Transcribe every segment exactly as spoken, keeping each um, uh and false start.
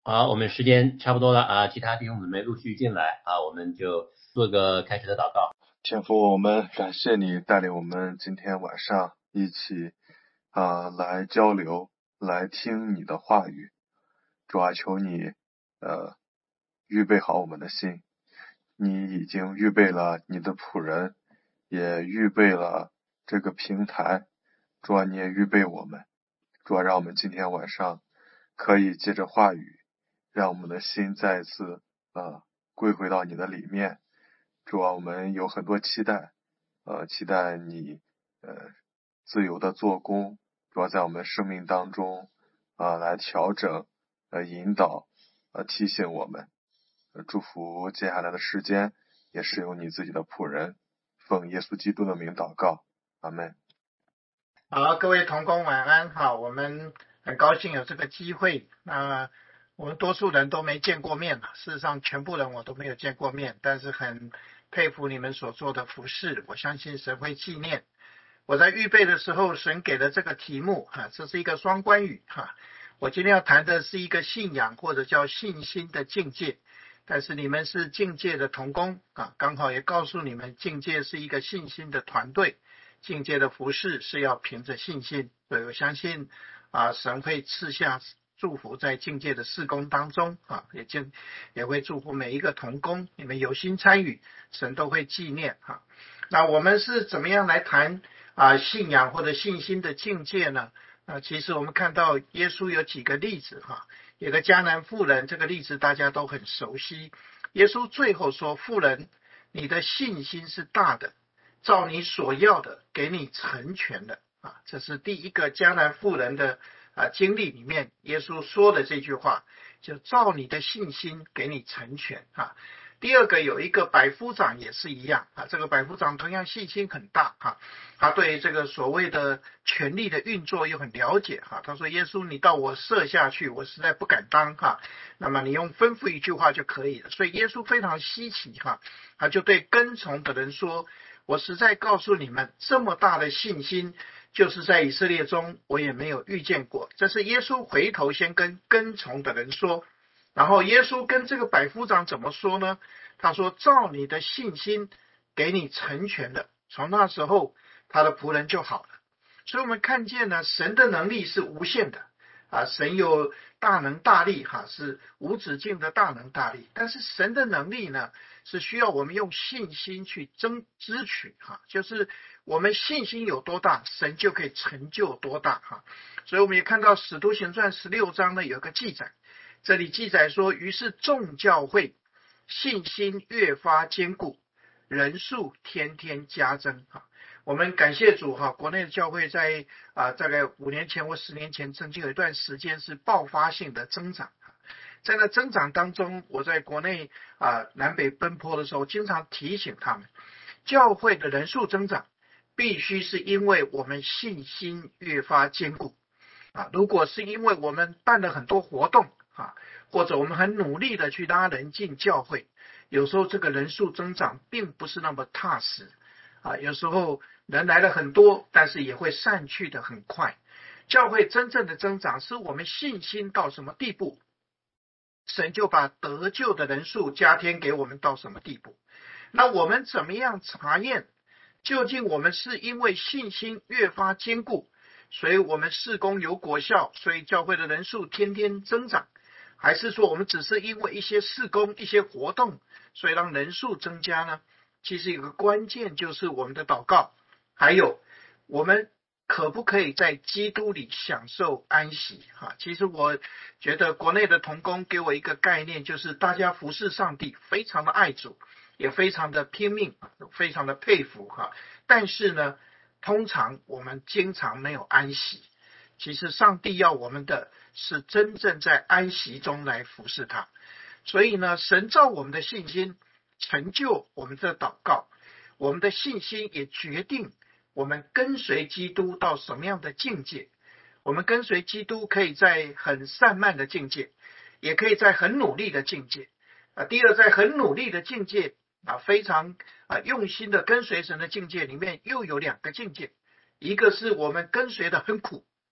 好，我们时间差不多了啊，其他弟兄姊妹陆续进来啊，我们就做个开始的祷告。 天父，我们感谢你带领我们今天晚上一起啊、来交流，来听你的话语。主啊，求你呃预备好我们的心，你已经预备了你的仆人，也预备了这个平台。主啊，你也预备我们。主啊，让我们今天晚上可以借着话语，让我们的心再一次呃归回到你的里面。主啊，我们有很多期待，呃，期待你呃自由的做工，主要在我们生命当中啊、呃、来调整、呃引导、呃提醒我们。呃祝福接下来的时间，也是由你自己的仆人，奉耶稣基督的名祷告，阿门。 好，各位同工晚安。好，我们很高兴有这个机会。那我们多数人都没见过面，事实上全部人我都没有见过面，但是很佩服你们所做的服事，我相信神会纪念。我在预备的时候，神给了这个题目哈，这是一个双关语哈。我今天要谈的是一个信仰或者叫信心的境界，但是你们是境界的同工啊，刚好也告诉你们，境界是一个信心的团队。境界的服事是要凭着信心，所以我相信啊，神会赐下祝福在境界的事工当中啊，也就也会祝福每一个同工，你们有心参与，神都会纪念啊。那我们是怎么样来谈啊信仰或者信心的境界呢？啊，其实我们看到耶稣有几个例子哈，有个迦南妇人，这个例子大家都很熟悉。耶稣最后说：“妇人，你的信心是大的。”照你所要的给你成全了啊，这是第一个迦南妇人的啊经历里面，耶稣说的这句话，就照你的信心给你成全啊。第二个有一个百夫长也是一样啊，这个百夫长同样信心很大啊，他对这个所谓的权力的运作又很了解哈、啊。他说：“耶稣，你到我舍下去，我实在不敢当哈、啊。那么你用吩咐一句话就可以了。”所以耶稣非常稀奇哈、啊，他就对跟从的人说。我实在告诉你们，这么大的信心，就是在以色列中我也没有遇见过。这是耶稣回头先跟跟从的人说，然后耶稣跟这个百夫长怎么说呢？他说：“照你的信心给你成全了。”从那时候，他的仆人就好了。所以我们看见呢，神的能力是无限的啊，神有大能大力哈，是无止境的大能大力。但是神的能力呢？是需要我们用信心去争支取哈，就是我们信心有多大，神就可以成就多大哈。所以我们也看到使徒行传十六章呢有个记载，这里记载说，于是众教会信心越发坚固，人数天天加增哈。我们感谢主哈，国内的教会在啊大概五年前或十年前，曾经有一段时间是爆发性的增长。在那增长当中，我在国内啊南北奔波的时候，经常提醒他们，教会的人数增长，必须是因为我们信心越发坚固啊。如果是因为我们办了很多活动啊，或者我们很努力的去拉人进教会，有时候这个人数增长并不是那么踏实啊。有时候人来了很多，但是也会散去的很快。教会真正的增长，是我们信心到什么地步，神就把得救的人数加添给我们到什么地步。那我们怎么样查验究竟我们是因为信心越发坚固，所以我们事工有果效，所以教会的人数天天增长，还是说我们只是因为一些事工一些活动，所以让人数增加呢？其实有个关键就是我们的祷告，还有我们可不可以在基督里享受安息哈？其实我觉得国内的同工给我一个概念，就是大家服侍上帝，非常的爱主，也非常的拼命，非常的佩服哈。但是呢，通常我们经常没有安息。其实上帝要我们的是真正在安息中来服侍他。所以呢，神造我们的信心，成就我们的祷告，我们的信心也决定我们跟随基督到什么样的境界。我们跟随基督可以在很散漫的境界，也可以在很努力的境界啊。第二，在很努力的境界啊，非常啊用心的跟随神的境界里面，又有两个境界，一个是我们跟随的很苦啊，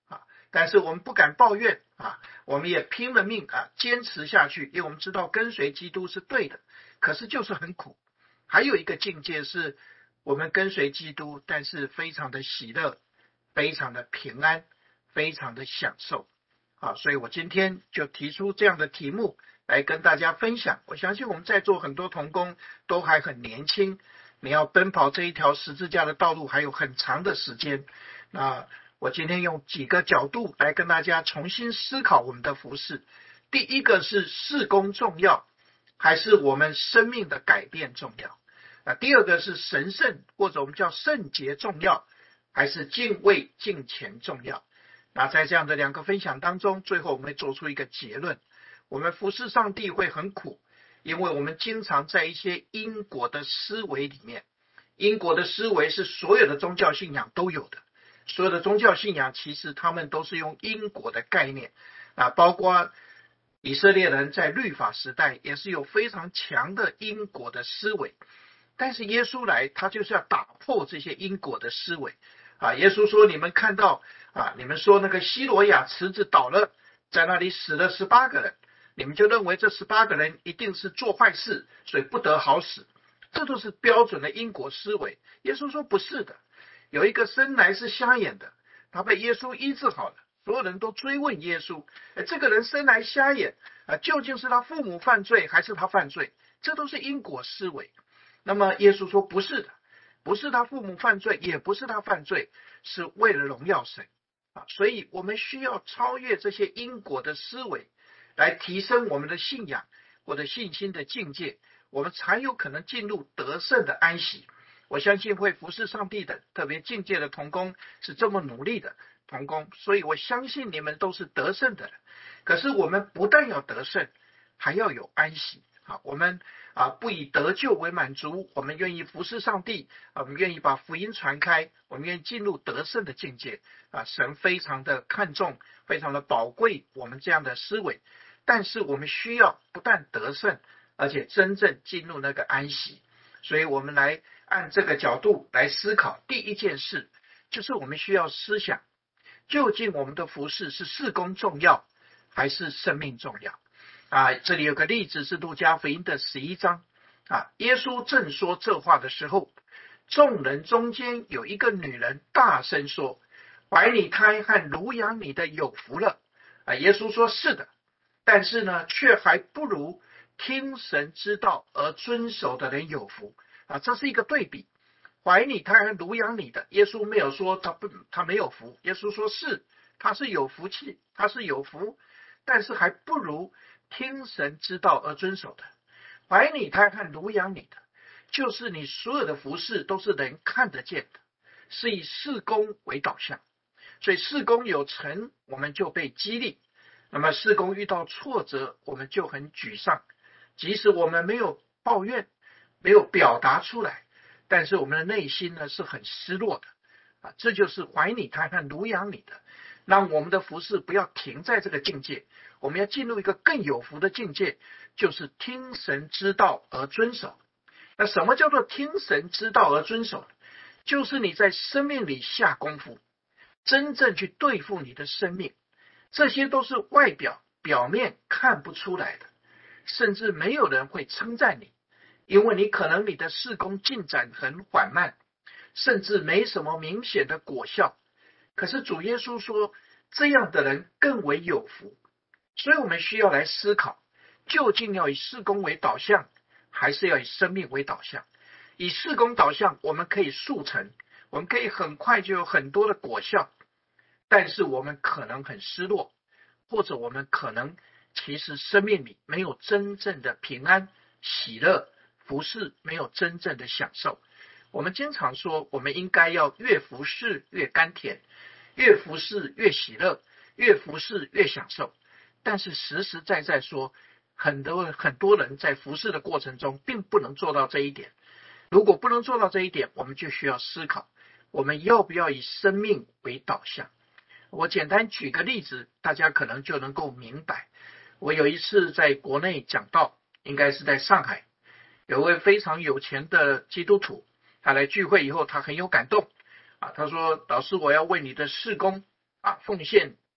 但是我们不敢抱怨啊，我们也拼了命啊坚持下去，因为我们知道跟随基督是对的，可是就是很苦。还有一个境界是我们跟随基督，但是非常的喜乐，非常的平安，非常的享受啊。所以我今天就提出这样的题目来跟大家分享。我相信我们在座很多同工都还很年轻，你要奔跑这一条十字架的道路还有很长的时间。那我今天用几个角度来跟大家重新思考我们的服事。第一个是事工重要，还是我们生命的改变重要？啊，第二个是神圣或者我们叫圣洁重要，还是敬畏敬虔重要？那在这样的两个分享当中，最后我们会做出一个结论：我们服事上帝会很苦，因为我们经常在一些因果的思维里面。因果的思维是所有的宗教信仰都有的，所有的宗教信仰其实他们都是用因果的概念啊，包括以色列人在律法时代也是有非常强的因果的思维。但是耶稣来，他就是要打破这些因果的思维啊！耶稣说：“你们看到啊，你们说那个西罗亚池子倒了，在那里死了十八个人，你们就认为这十八个人一定是做坏事，所以不得好死。这都是标准的因果思维。”耶稣说：“不是的，有一个生来是瞎眼的，他被耶稣医治好了。所有人都追问耶稣：这个人生来瞎眼啊，究竟是他父母犯罪还是他犯罪？这都是因果思维。”那么耶稣说不是的，不是他父母犯罪，也不是他犯罪，是为了荣耀神啊！所以我们需要超越这些因果的思维，来提升我们的信仰或者信心的境界，我们才有可能进入得胜的安息。我相信会服侍上帝的特别境界的同工是这么努力的同工，所以我相信你们都是得胜的人。可是我们不但要得胜，还要有安息啊！我们啊，不以得救为满足，我们愿意服侍上帝，啊，我们愿意把福音传开，我们愿意进入得胜的境界啊！神非常的看重，非常的宝贵我们这样的思维，但是我们需要不但得胜，而且真正进入那个安息。所以我们来按这个角度来思考。第一件事就是我们需要思想，究竟我们的服事是事工重要，还是生命重要？啊，这里有个例子是路加福音的十一章啊，耶稣正说这话的时候，众人中间有一个女人大声说：“怀你胎和乳养你的有福了。”啊，耶稣说是的，但是呢，却还不如听神之道而遵守的人有福啊，这是一个对比。怀你胎和乳养你的，耶稣没有说他不他没有福，耶稣说是他是有福气，他是有福，但是还不如听神之道而遵守的。怀你胎和乳养你的，就是你所有的服事都是人看得见的，是以事工为导向。所以事工有成，我们就被激励；那么事工遇到挫折，我们就很沮丧。即使我们没有抱怨，没有表达出来，但是我们的内心呢是很失落的啊！这就是怀你胎和乳养你的。让我们的服事不要停在这个境界，我们要进入一个更有福的境界，就是听神之道而遵守。那什么叫做听神之道而遵守？就是你在生命里下功夫，真正去对付你的生命。这些都是外表表面看不出来的，甚至没有人会称赞你，因为你可能你的事工进展很缓慢，甚至没什么明显的果效。可是主耶稣说，这样的人更为有福。所以我们需要来思考，究竟要以事工为导向，还是要以生命为导向？以事工导向，我们可以速成，我们可以很快就有很多的果效，但是我们可能很失落，或者我们可能其实生命里没有真正的平安、喜乐，服事没有真正的享受。我们经常说，我们应该要越服事越甘甜，越服事越喜乐，越服事越享受。但是实实在在说，很多很多人在服事的过程中并不能做到这一点。如果不能做到这一点，我们就需要思考，我们要不要以生命为导向？我简单举个例子，大家可能就能够明白。我有一次在国内讲道，应该是在上海，有位非常有钱的基督徒，他来聚会以后，他很有感动啊，他说：“老师，我要为你的事工啊奉献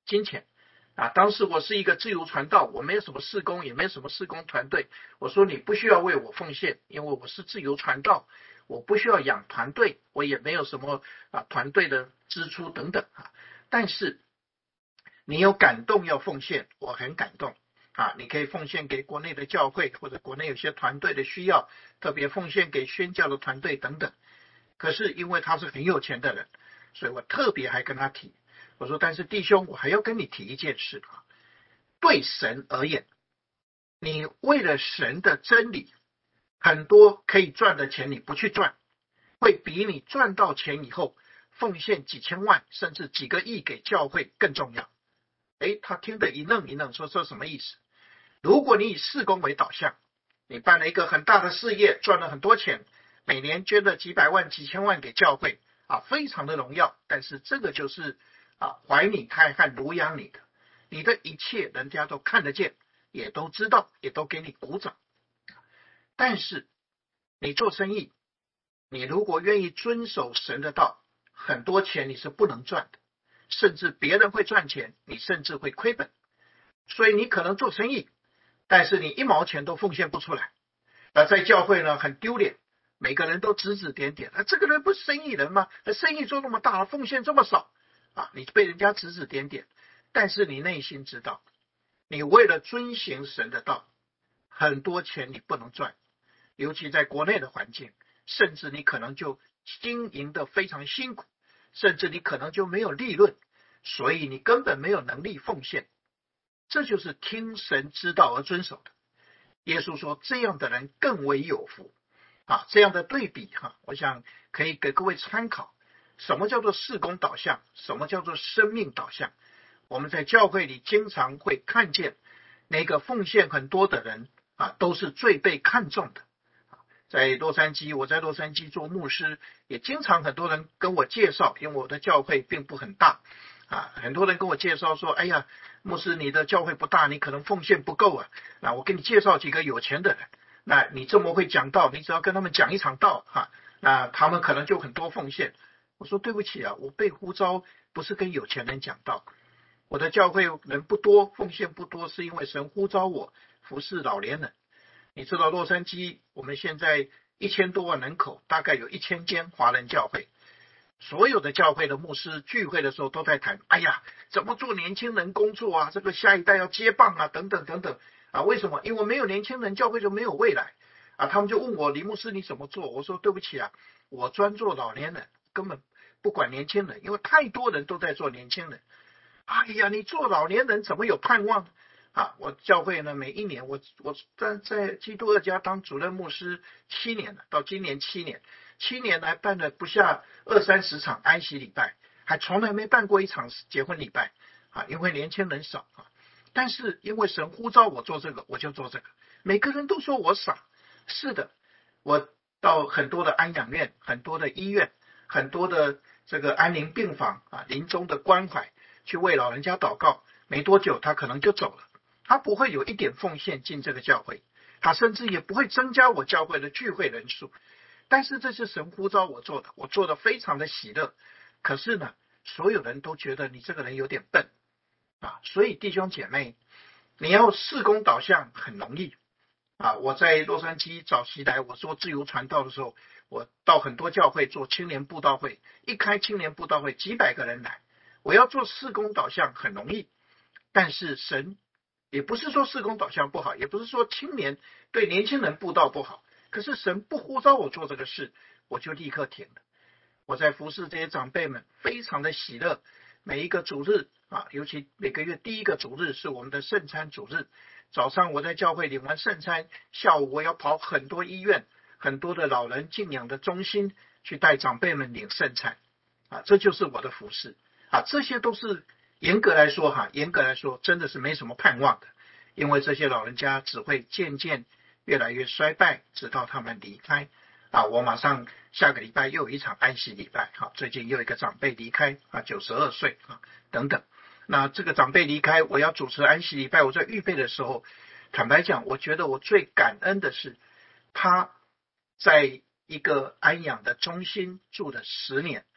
金钱啊。当时我是一个自由传道，我没有什么事工，也没有什么事工团队。我说你不需要为我奉献，因为我是自由传道，我不需要养团队，我也没有什么啊团队的支出等等啊。但是你有感动要奉献，我很感动啊！你可以奉献给国内的教会，或者国内有些团队的需要，特别奉献给宣教的团队等等。可是因为他是很有钱的人，所以我特别还跟他提，我说但是弟兄，我还要跟你提一件事啊，对神而言，你为了神的真理，很多可以赚的钱你不去赚，会比你赚到钱以后奉献几千万甚至几个亿给教会更重要。诶，他听得一愣一愣，说这什么意思？如果你以事工为导向，你办了一个很大的事业，赚了很多钱，每年捐了几百万几千万给教会啊，非常的荣耀。但是这个就是啊怀你胎和乳养你的，你的一切人家都看得见，也都知道，也都给你鼓掌。但是你做生意，你如果愿意遵守神的道，很多钱你是不能赚的，甚至别人会赚钱，你甚至会亏本。所以你可能做生意，但是你一毛钱都奉献不出来。那在教会呢，很丢脸，每个人都指指点点，啊，这个人不是生意人吗？生意做那么大，奉献这么少啊，你被人家指指点点。但是你内心知道，你为了遵行神的道，很多钱你不能赚，尤其在国内的环境，甚至你可能就经营的非常辛苦，甚至你可能就没有利润，所以你根本没有能力奉献。这就是听神之道而遵守的。耶稣说这样的人更为有福啊！这样的对比哈，我想可以给各位参考。什么叫做事工导向？什么叫做生命导向？我们在教会里经常会看见那个奉献很多的人啊，都是最被看重的。在洛杉矶，我在洛杉矶做牧师，也经常很多人跟我介绍，因为我的教会并不很大啊，很多人跟我介绍说，哎呀，牧师你的教会不大，你可能奉献不够啊，那我给你介绍几个有钱的人，那你这么会讲道，你只要跟他们讲一场道哈、啊，那他们可能就很多奉献。我说对不起啊，我被呼召不是跟有钱人讲道，我的教会人不多，奉献不多，是因为神呼召我服侍老年人。你知道洛杉矶我们现在一千多万人口，大概有一千间华人教会，所有的教会的牧师聚会的时候都在谈，哎呀，怎么做年轻人工作啊，这个下一代要接棒啊，等等等等啊。为什么？因为没有年轻人，教会就没有未来啊。他们就问我，李牧师你怎么做？我说对不起啊，我专做老年人，根本不管年轻人，因为太多人都在做年轻人。哎呀，你做老年人怎么有盼望啊？我教会呢，每一年我我在在基督二家当主任牧师七年了，到今年七年，七年来办了不下二三十场安息礼拜，还从来没办过一场结婚礼拜啊，因为年轻人少啊。但是因为神呼召我做这个，我就做这个。每个人都说我傻，是的，我到很多的安养院、很多的医院、很多的这个安宁病房啊，临终的关怀，去为老人家祷告，没多久他可能就走了。他不会有一点奉献进这个教会，他甚至也不会增加我教会的聚会人数。但是这是神呼召我做的，我做的非常的喜乐。可是呢，所有人都觉得你这个人有点笨啊。所以弟兄姐妹，你要事工导向很容易啊。我在洛杉矶早期来，我做自由传道的时候，我到很多教会做青年布道会，一开青年布道会几百个人来。我要做事工导向很容易，但是神也不是说事工导向不好，也不是说青年对年轻人布道不好，可是神不呼召我做这个事，我就立刻停了。我在服侍这些长辈们非常的喜乐，每一个主日啊，尤其每个月第一个主日是我们的圣餐主日，早上我在教会领完圣餐，下午我要跑很多医院、很多的老人静养的中心去带长辈们领圣餐啊，这就是我的服侍啊，这些都是严格来说哈，严格来说真的是没什么盼望的，因为这些老人家只会渐渐越来越衰败，直到他们离开啊。我马上下个礼拜又有一场安息礼拜哈，最近又一个长辈离开啊，九十二岁啊等等。那这个长辈离开，我要主持安息礼拜，我在预备的时候，坦白讲，我觉得我最感恩的是他在一个安养的中心住了十年，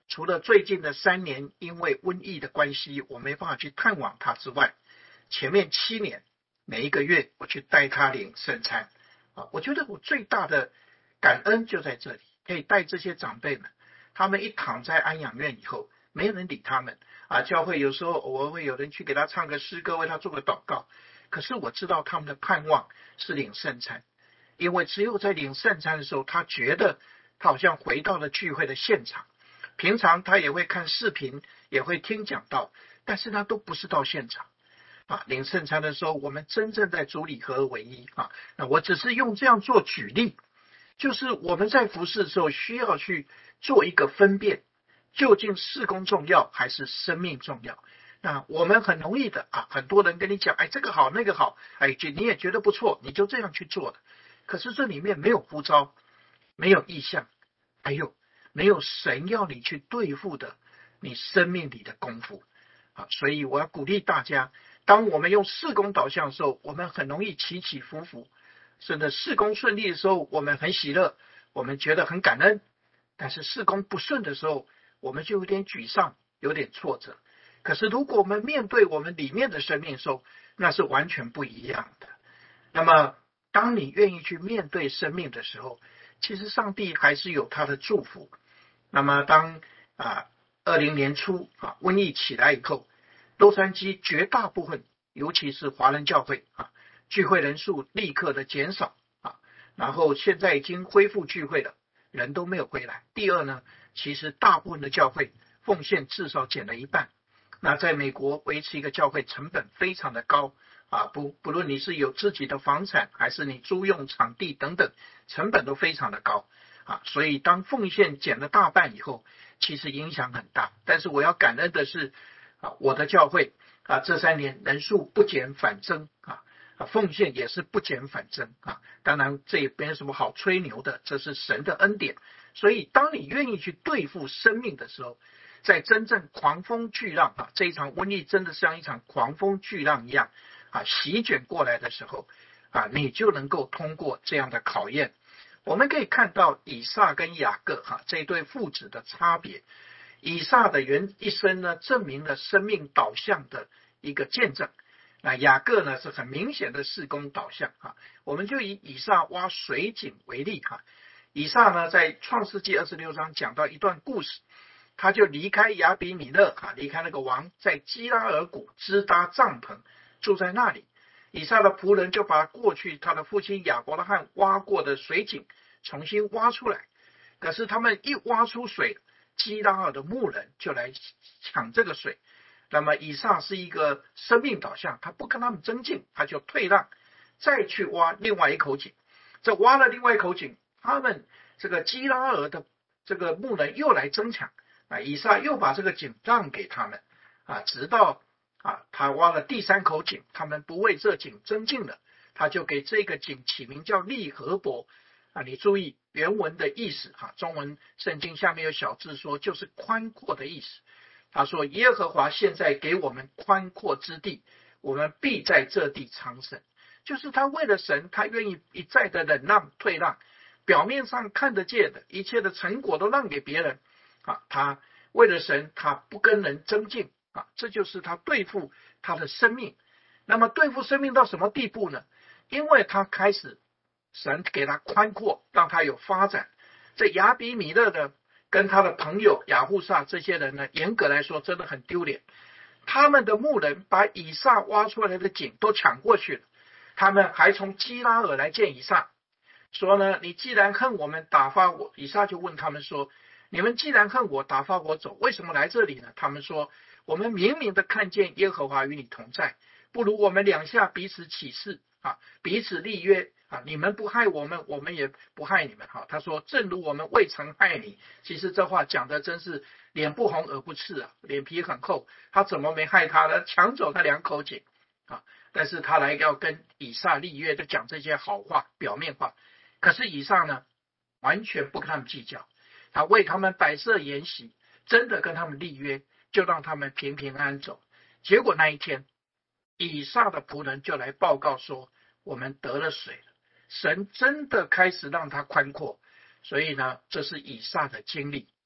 除了最近的三年因为瘟疫的关系我没办法去探望他之外，前面七年每一个月我去带他领圣餐啊，我觉得我最大的感恩就在这里，可以带这些长辈们，他们一躺在安养院以后，没有人理他们啊。教会有时候偶尔会有人去给他唱个诗歌，为他做个祷告，可是我知道他们的盼望是领圣餐，因为只有在领圣餐的时候，他觉得他好像回到了聚会的现场。平常他也会看视频，也会听讲道，但是他都不是到现场啊。领圣餐的时候，我们真正在主里合而为一啊。那我只是用这样做举例，就是我们在服事的时候需要去做一个分辨，究竟事工重要还是生命重要。那我们很容易的啊，很多人跟你讲，哎，这个好那个好，哎，你也觉得不错，你就这样去做的。可是这里面没有呼召，没有意向，还有没有神要你去对付的你生命里的功夫啊。所以我要鼓励大家，当我们用事工导向的时候，我们很容易起起伏伏，甚至事工顺利的时候我们很喜乐，我们觉得很感恩，但是事工不顺的时候我们就有点沮丧，有点挫折。可是如果我们面对我们里面的生命的时候，那是完全不一样的。那么当你愿意去面对生命的时候，其实上帝还是有他的祝福。那么当啊二零年初啊瘟疫起来以后，洛杉矶绝大部分尤其是华人教会啊聚会人数立刻的减少啊，然后现在已经恢复聚会了，人都没有回来。第二呢，其实大部分的教会奉献至少减了一半。那在美国维持一个教会成本非常的高啊，不不论你是有自己的房产还是你租用场地等等，成本都非常的高啊，所以当奉献减了大半以后，其实影响很大。但是我要感恩的是啊，我的教会啊这三年人数不减反增啊，奉献也是不减反增啊。当然这也没有什么好吹牛的，这是神的恩典。所以当你愿意去对付生命的时候，在真正狂风巨浪啊，这一场瘟疫真的像一场狂风巨浪一样啊席卷过来的时候啊，你就能够通过这样的考验。我们可以看到以撒跟雅各哈、啊、这一对父子的差别。以撒的原一生呢，证明了生命导向的一个见证。那雅各呢，是很明显的事工导向啊。我们就以以撒挖水井为例哈、啊。以撒呢，在创世纪二十六章讲到一段故事，他就离开亚比米勒啊，离开那个王，在基拉尔谷支搭帐篷，住在那里。以撒的仆人就把过去他的父亲亚伯拉罕挖过的水井重新挖出来。可是他们一挖出水，基拉尔的牧人就来抢这个水。那么以撒是一个生命导向，他不跟他们争竞，他就退让，再去挖另外一口井。这挖了另外一口井，他们这个基拉尔的这个牧人又来争抢啊，以撒又把这个井让给他们啊，直到啊他挖了第三口井，他们不为这井争竞了，他就给这个井起名叫利河伯啊。你注意原文的意思哈、啊，中文圣经下面有小字说就是宽阔的意思。他说耶和华现在给我们宽阔之地，我们必在这地昌盛。就是他为了神，他愿意一再的忍让退让，表面上看得见的一切的成果都让给别人啊，他为了神，他不跟人争竞啊，这就是他对付他的生命。那么对付生命到什么地步呢？因为他开始神给他宽阔，让他有发展。这亚比米勒的跟他的朋友亚户撒这些人呢，严格来说真的很丢脸。他们的牧人把以撒挖出来的井都抢过去了，他们还从基拉尔来见以撒，说呢，你既然恨我们，打发我。以撒就问他们说，你们既然恨我，打发我走，为什么来这里呢？他们说，我们明明的看见耶和华与你同在，不如我们两下彼此起誓啊，彼此立约啊，你们不害我们，我们也不害你们。哈，他说正如我们未曾害你。其实这话讲的真是脸不红耳不赤啊，脸皮很厚。他怎么没害他呢？抢走他两口井啊，但是他来要跟以撒立约，就讲这些好话，表面话。可是以撒呢，完全不跟他们计较，他为他们摆设筵席，真的跟他们立约，就让他们平平安安走。结果那一天，以撒的仆人就来报告说，我们得了水了，神真的开始让他宽阔。所以呢，这是以撒的经历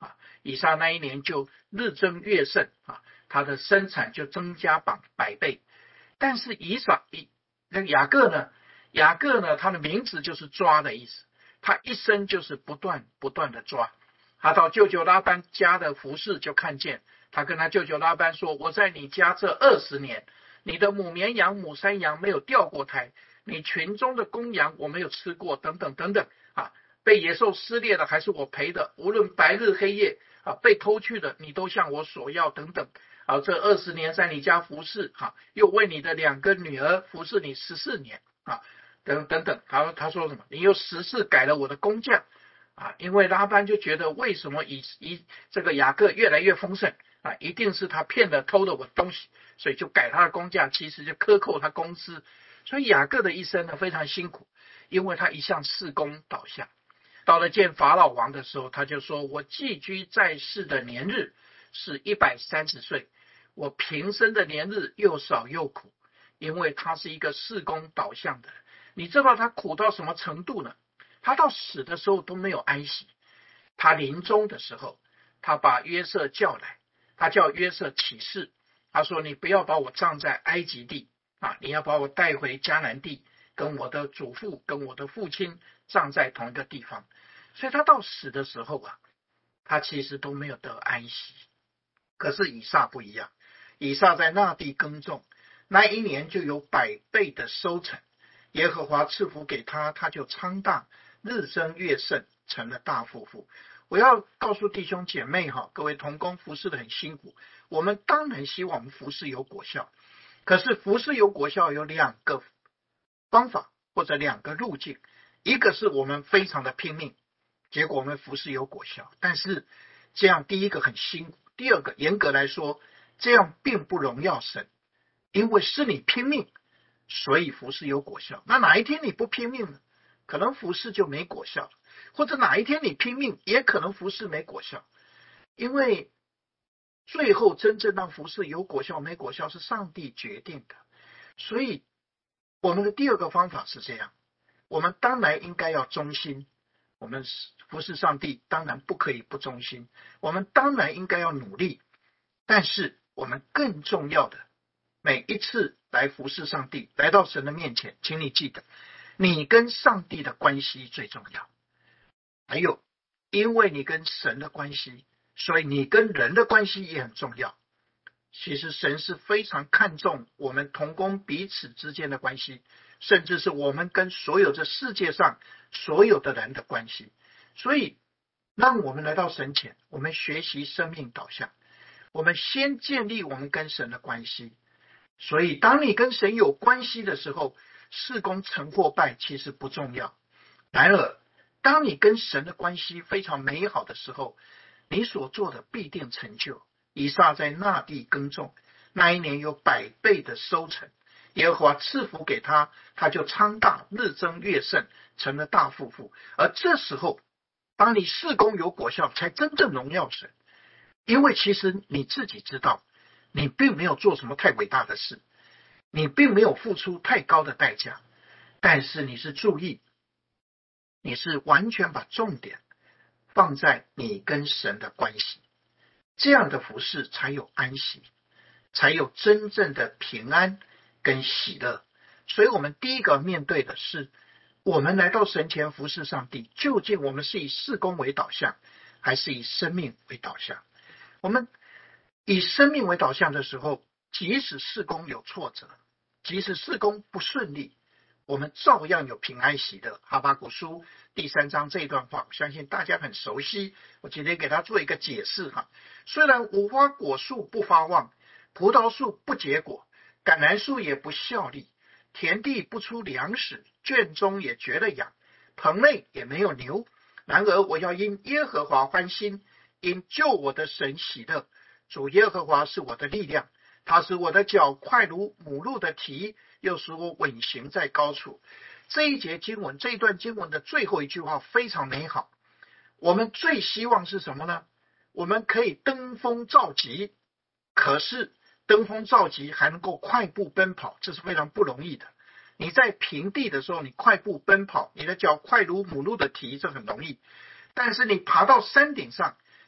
啊，以撒那一年就日增月盛啊，他的生产就增加百百倍。但是以撒以那个雅各呢，雅各呢，他的名字就是抓的意思，他一生就是不断不断的抓。他到舅舅拉班家的服侍就看见，他跟他舅舅拉班说，我在你家这二十年，你的母绵羊母山羊没有掉过胎，你群中的公羊我没有吃过，等等等等啊，被野兽撕裂的还是我赔的，无论白日黑夜啊，被偷去的你都向我索要，等等啊，这二十年在你家服侍啊，又为你的两个女儿服侍你十四年啊，等等等，他他说什么？你又十次改了我的工价啊，因为拉班就觉得为什么以以这个雅各越来越丰盛啊，一定是他骗了偷了我的东西，所以就改他的工价，其实就克扣他工资。所以雅各的一生呢非常辛苦，因为他一向事工导向。到了见法老王的时候，他就说，我寄居在世的年日是一百三十岁，我平生的年日又少又苦，因为他是一个事工导向的人。你知道他苦到什么程度呢？他到死的时候都没有安息。他临终的时候，他把约瑟叫来，他叫约瑟起誓，他说，你不要把我葬在埃及地啊，你要把我带回迦南地，跟我的祖父跟我的父亲葬在同一个地方。所以他到死的时候啊，他其实都没有得安息。可是以撒不一样，以撒在那地耕种，那一年就有百倍的收成，耶和华赐福给他，他就昌大，日增月盛，成了大富户。我要告诉弟兄姐妹哈，各位同工服侍的很辛苦，我们当然希望我们服侍有果效，可是服侍有果效有两个方法或者两个路径，一个是我们非常的拼命，结果我们服侍有果效，但是这样第一个很辛苦，第二个严格来说这样并不荣耀神，因为是你拼命所以服侍有果效。那哪一天你不拼命呢？可能服侍就没果效了，或者哪一天你拼命也可能服侍没果效。因为最后真正让服侍有果效没果效是上帝决定的。所以我们的第二个方法是这样，我们当然应该要忠心，我们服侍上帝当然不可以不忠心，我们当然应该要努力，但是我们更重要的，每一次来服侍上帝，来到神的面前，请你记得你跟上帝的关系最重要。还有因为你跟神的关系，所以你跟人的关系也很重要。其实神是非常看重我们同工彼此之间的关系，甚至是我们跟所有这世界上所有的人的关系。所以让我们来到神前，我们学习生命导向，我们先建立我们跟神的关系。所以当你跟神有关系的时候，事工成或败其实不重要。然而当你跟神的关系非常美好的时候，你所做的必定成就。以撒在那地耕种，那一年有百倍的收成，耶和华赐福给他，他就昌大，日增月盛，成了大富户。而这时候当你事工有果效，才真正荣耀神。因为其实你自己知道，你并没有做什么太伟大的事，你并没有付出太高的代价，但是你是注意，你是完全把重点放在你跟神的关系，这样的服事才有安息，才有真正的平安跟喜乐。所以我们第一个面对的是，我们来到神前服事上帝，究竟我们是以事工为导向，还是以生命为导向？我们以生命为导向的时候，即使事工有挫折，即使事工不顺利，我们照样有平安喜乐。哈巴谷书第三章这一段话，我相信大家很熟悉，我今天给他做一个解释哈。虽然无花果树不发旺，葡萄树不结果，橄榄树也不效力，田地不出粮食，圈中也绝了养，棚内也没有牛，然而我要因耶和华欢心，因救我的神喜乐。主耶和华是我的力量，他使我的脚快如母鹿的蹄，又使我稳行在高处。这一节经文，这一段经文的最后一句话非常美好。我们最希望是什么呢？我们可以登峰造极，可是登峰造极还能够快步奔跑，这是非常不容易的。你在平地的时候，你快步奔跑，你的脚快如母鹿的蹄，这很容易。但是你爬到山顶上，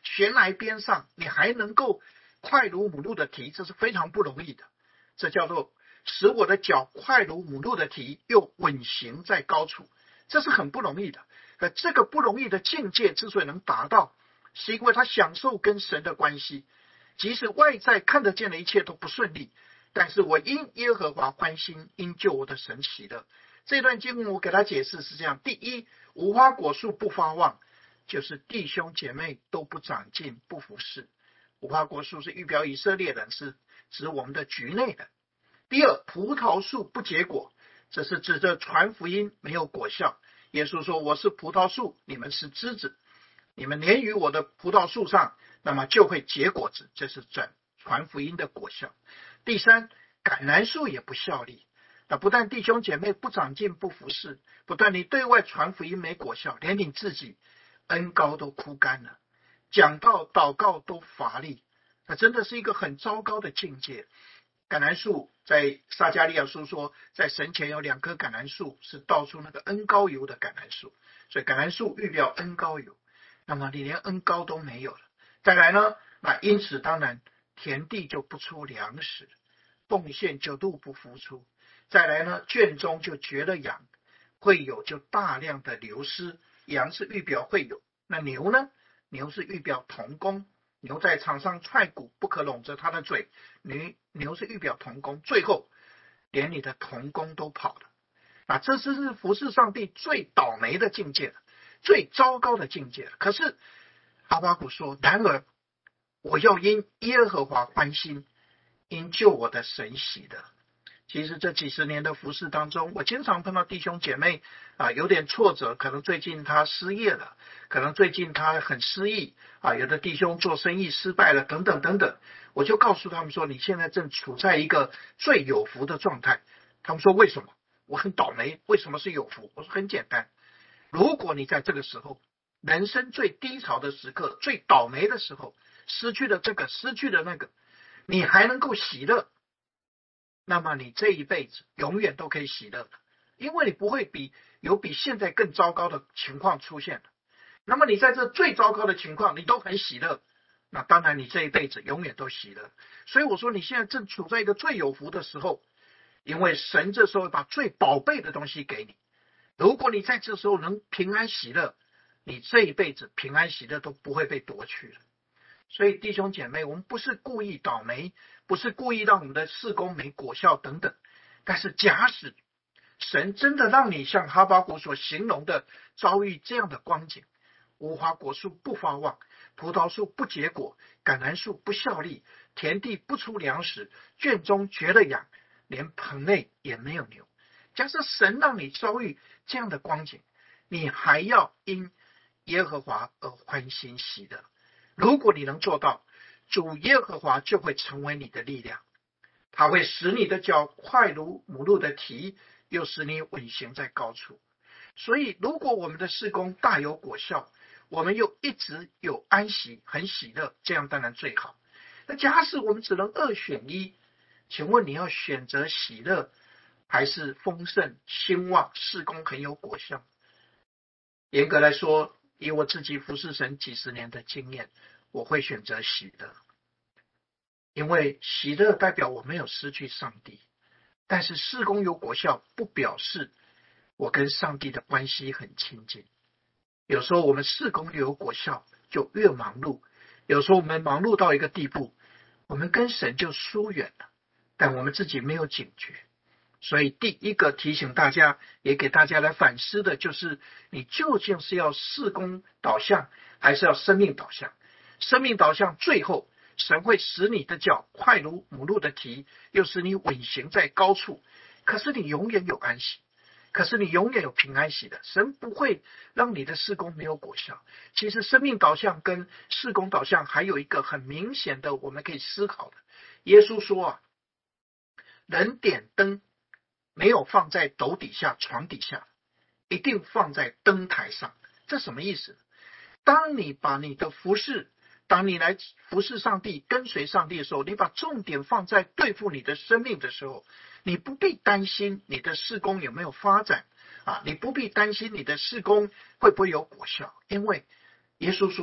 悬崖边上，你还能够快如母鹿的蹄，这是非常不容易的。这叫做使我的脚快如母鹿的蹄，又稳行在高处，这是很不容易的。可这个不容易的境界之所以能达到，是因为他享受跟神的关系，即使外在看得见的一切都不顺利，但是我因耶和华欢心，因救我的神喜乐。这段经文我给他解释是这样：第一，无花果树不发旺，就是弟兄姐妹都不长进，不服侍。无花果树是预表以色列人，是指我们的局内人。第二，葡萄树不结果，这是指着传福音没有果效。耶稣说，我是葡萄树，你们是枝子，你们连于我的葡萄树上，那么就会结果子，这是转传福音的果效。第三，橄榄树也不效力，那不但弟兄姐妹不长进不服侍，不但你对外传福音没果效，连你自己恩膏都枯干了，讲道祷告都乏力，那真的是一个很糟糕的境界。橄榄树在撒迦利亚书说，在神前有两棵橄榄树，是倒出那个恩膏油的橄榄树，所以橄榄树预表恩膏油，那么你连恩膏都没有了。再来呢，那因此当然田地就不出粮食，奉献就都不付出。再来呢，圈中就绝了羊，会有就大量的流失。羊是预表会有，那牛呢？牛是预表同工，牛在场上踹鼓，不可拢着他的嘴。牛牛是预表同工，最后连你的同工都跑了。啊，这是服侍上帝最倒霉的境界了，最糟糕的境界了。可是哈巴谷说，然而我要因耶和华欢心，因救我的神喜乐。其实这几十年的服侍当中，我经常碰到弟兄姐妹啊，有点挫折，可能最近他失业了，可能最近他很失意啊，有的弟兄做生意失败了，等等等等。我就告诉他们说，你现在正处在一个最有福的状态。他们说为什么？我很倒霉，为什么是有福？我说很简单，如果你在这个时候，人生最低潮的时刻，最倒霉的时候，失去了这个，失去了那个，你还能够喜乐，那么你这一辈子永远都可以喜乐的，因为你不会比有比现在更糟糕的情况出现的。那么你在这最糟糕的情况你都很喜乐，那当然你这一辈子永远都喜乐。所以我说你现在正处在一个最有福的时候，因为神这时候把最宝贝的东西给你。如果你在这时候能平安喜乐，你这一辈子平安喜乐都不会被夺去了。所以弟兄姐妹，我们不是故意倒霉，不是故意让我们的事工没果效等等，但是假使神真的让你像哈巴谷所形容的遭遇这样的光景，无花果树不发旺，葡萄树不结果，橄榄树不效力，田地不出粮食，圈中绝了羊，连棚内也没有牛。假设神让你遭遇这样的光景，你还要因耶和华而欢欣喜乐。如果你能做到，主耶和华就会成为你的力量，他会使你的脚快如母鹿的蹄，又使你稳行在高处。所以如果我们的事工大有果效，我们又一直有安息，很喜乐，这样当然最好。那假使我们只能二选一，请问你要选择喜乐还是丰盛兴旺，事工很有果效？严格来说，以我自己服侍神几十年的经验，我会选择喜乐，因为喜乐代表我没有失去上帝。但是事工有果效不表示我跟上帝的关系很亲近。有时候我们事工越有果效就越忙碌，有时候我们忙碌到一个地步，我们跟神就疏远了，但我们自己没有警觉。所以第一个提醒大家，也给大家来反思的，就是你究竟是要事工导向还是要生命导向？生命导向最后神会使你的脚快如母鹿的蹄，又使你稳行在高处。可是你永远有安息，可是你永远有平安喜的。神不会让你的事工没有果效。其实生命导向跟事工导向还有一个很明显的我们可以思考的。耶稣说啊，人点灯没有放在斗底下床底下，一定放在灯台上。这什么意思？当你把你的服事，当你来服侍上帝跟随上帝的时候，你把重点放在对付你的生命的时候，你不必担心你的事工有没有发展啊，你不必担心你的事工会不会有果效，因为耶稣说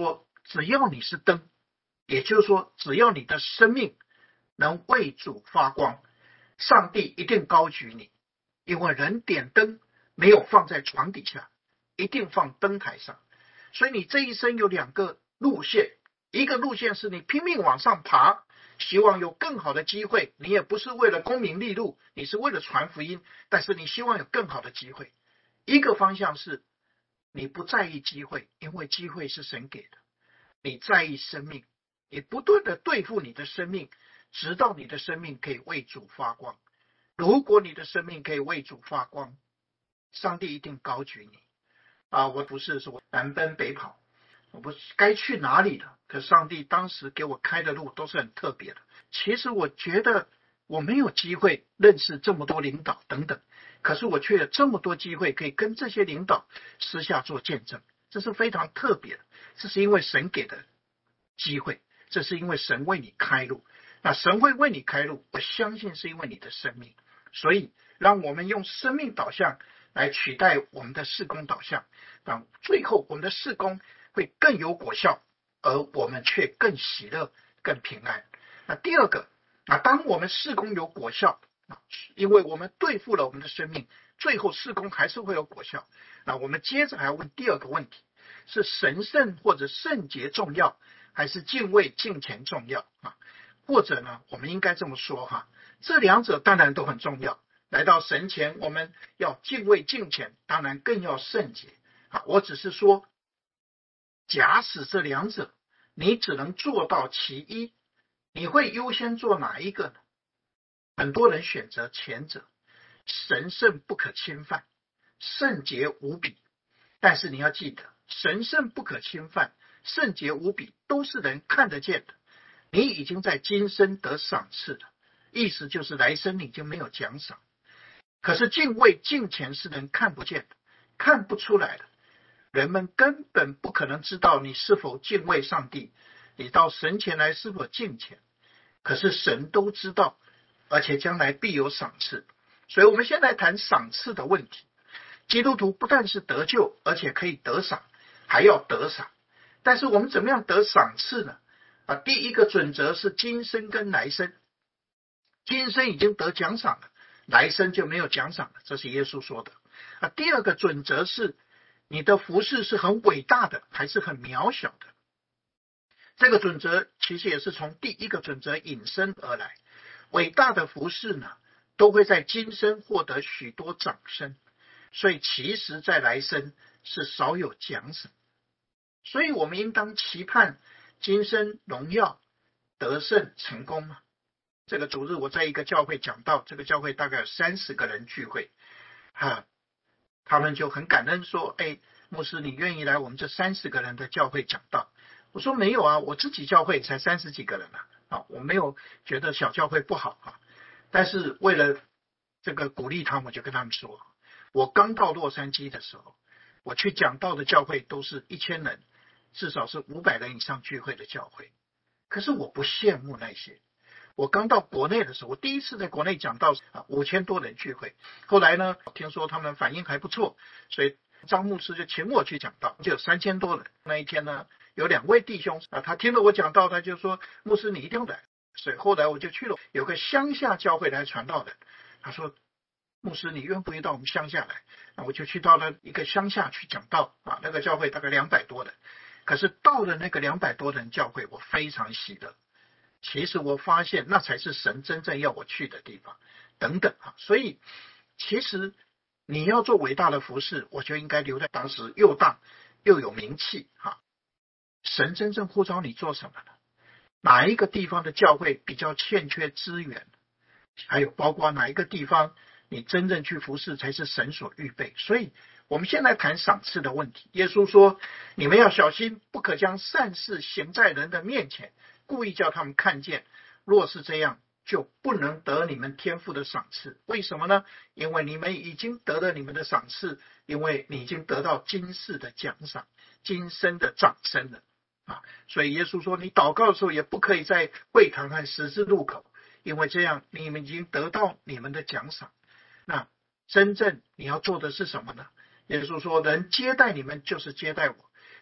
只要你是灯，也就是说，只要你的生命能为主发光，上帝一定高举你。因为人点灯没有放在床底下，一定放灯台上。所以你这一生有两个路线，一个路线是你拼命往上爬，希望有更好的机会，你也不是为了功名利禄，你是为了传福音，但是你希望有更好的机会。一个方向是你不在意机会，因为机会是神给的，你在意生命，你不断的对付你的生命，直到你的生命可以为主发光。如果你的生命可以为主发光，上帝一定高举你啊！我不是说南奔北跑，我不是该去哪里的，可上帝当时给我开的路都是很特别的。其实我觉得我没有机会认识这么多领导等等，可是我却有这么多机会可以跟这些领导私下做见证，这是非常特别的。这是因为神给的机会，这是因为神为你开路。那神会为你开路，我相信是因为你的生命。所以让我们用生命导向来取代我们的事工导向，让最后我们的事工会更有果效，而我们却更喜乐更平安。那第二个啊，当我们事工有果效，因为我们对付了我们的生命，最后事工还是会有果效。那我们接着还要问第二个问题，是神圣或者圣洁重要，还是敬畏敬虔重要啊？或者呢，我们应该这么说哈，这两者当然都很重要。来到神前，我们要敬畏敬虔，当然更要圣洁啊。我只是说，假使这两者你只能做到其一，你会优先做哪一个呢？很多人选择前者，神圣不可侵犯，圣洁无比。但是你要记得，神圣不可侵犯，圣洁无比，都是人看得见的。你已经在今生得赏赐了，意思就是来生你已经没有奖赏。可是敬畏敬虔是人看不见的，看不出来的，人们根本不可能知道你是否敬畏上帝，你到神前来是否敬虔。可是神都知道，而且将来必有赏赐。所以我们现在谈赏赐的问题。基督徒不但是得救，而且可以得赏，还要得赏。但是我们怎么样得赏赐呢？啊，第一个准则是今生跟来生，今生已经得奖赏了，来生就没有奖赏了，这是耶稣说的。啊，第二个准则是你的服事是很伟大的，还是很渺小的。这个准则其实也是从第一个准则引申而来。伟大的服事呢，都会在今生获得许多掌声，所以其实在来生是少有奖赏。所以我们应当期盼今生荣耀得胜成功嘛。这个主日我在一个教会讲到，这个教会大概有三十个人聚会啊，他们就很感恩说，哎，牧师你愿意来我们这三十个人的教会讲道？我说没有啊，我自己教会才三十几个人啊，啊我没有觉得小教会不好啊，但是为了这个鼓励他们，我就跟他们说，我刚到洛杉矶的时候，我去讲道的教会都是一千人，至少是五百人以上聚会的教会。可是我不羡慕那些。我刚到国内的时候，我第一次在国内讲道啊，五千多人聚会。后来呢，听说他们反应还不错，所以张牧师就请我去讲道，就有三千多人。那一天呢，有两位弟兄啊，他听了我讲道，他就说牧师你一定要来。所以后来我就去了，有个乡下教会来传道的，他说牧师你愿不愿意到我们乡下来？那我就去到了一个乡下去讲道啊，那个教会大概两百多人。可是到了那个两百多人教会，我非常喜乐。其实我发现那才是神真正要我去的地方，等等啊。所以其实你要做伟大的服事，我就应该留在当时又大又有名气啊。神真正呼召你做什么呢？哪一个地方的教会比较欠缺资源？还有包括哪一个地方你真正去服事才是神所预备？所以我们现在谈赏赐的问题。耶稣说，你们要小心，不可将善事行在人的面前，故意叫他们看见，若是这样，就不能得你们天父的赏赐。为什么呢？因为你们已经得了你们的赏赐，因为你已经得到今世的奖赏，今生的掌声了啊！所以耶稣说，你祷告的时候也不可以在会堂和十字路口，因为这样你们已经得到你们的奖赏。那真正你要做的是什么呢？耶稣说，人接待你们就是接待我，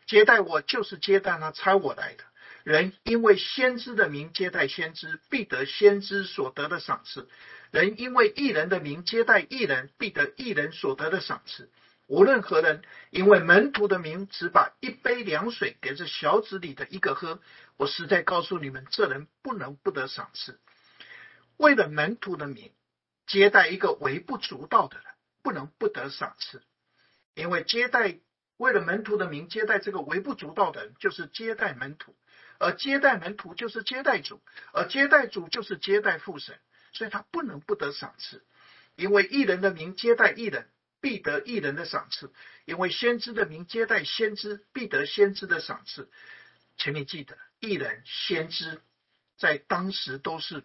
接待我就是接待那差我来的。人因为先知的名接待先知，必得先知所得的赏赐；人因为义人的名接待义人，必得义人所得的赏赐。无论何人因为门徒的名只把一杯凉水给这小子里的一个喝，我实在告诉你们，这人不能不得赏赐。为了门徒的名接待一个微不足道的人，不能不得赏赐。因为接待为了门徒的名接待这个微不足道的人，就是接待门徒，而接待门徒就是接待主，而接待主就是接待父神，所以他不能不得赏赐。因为义人的名接待义人，必得义人的赏赐；因为先知的名接待先知，必得先知的赏赐。请你记得，义人、先知在当时都是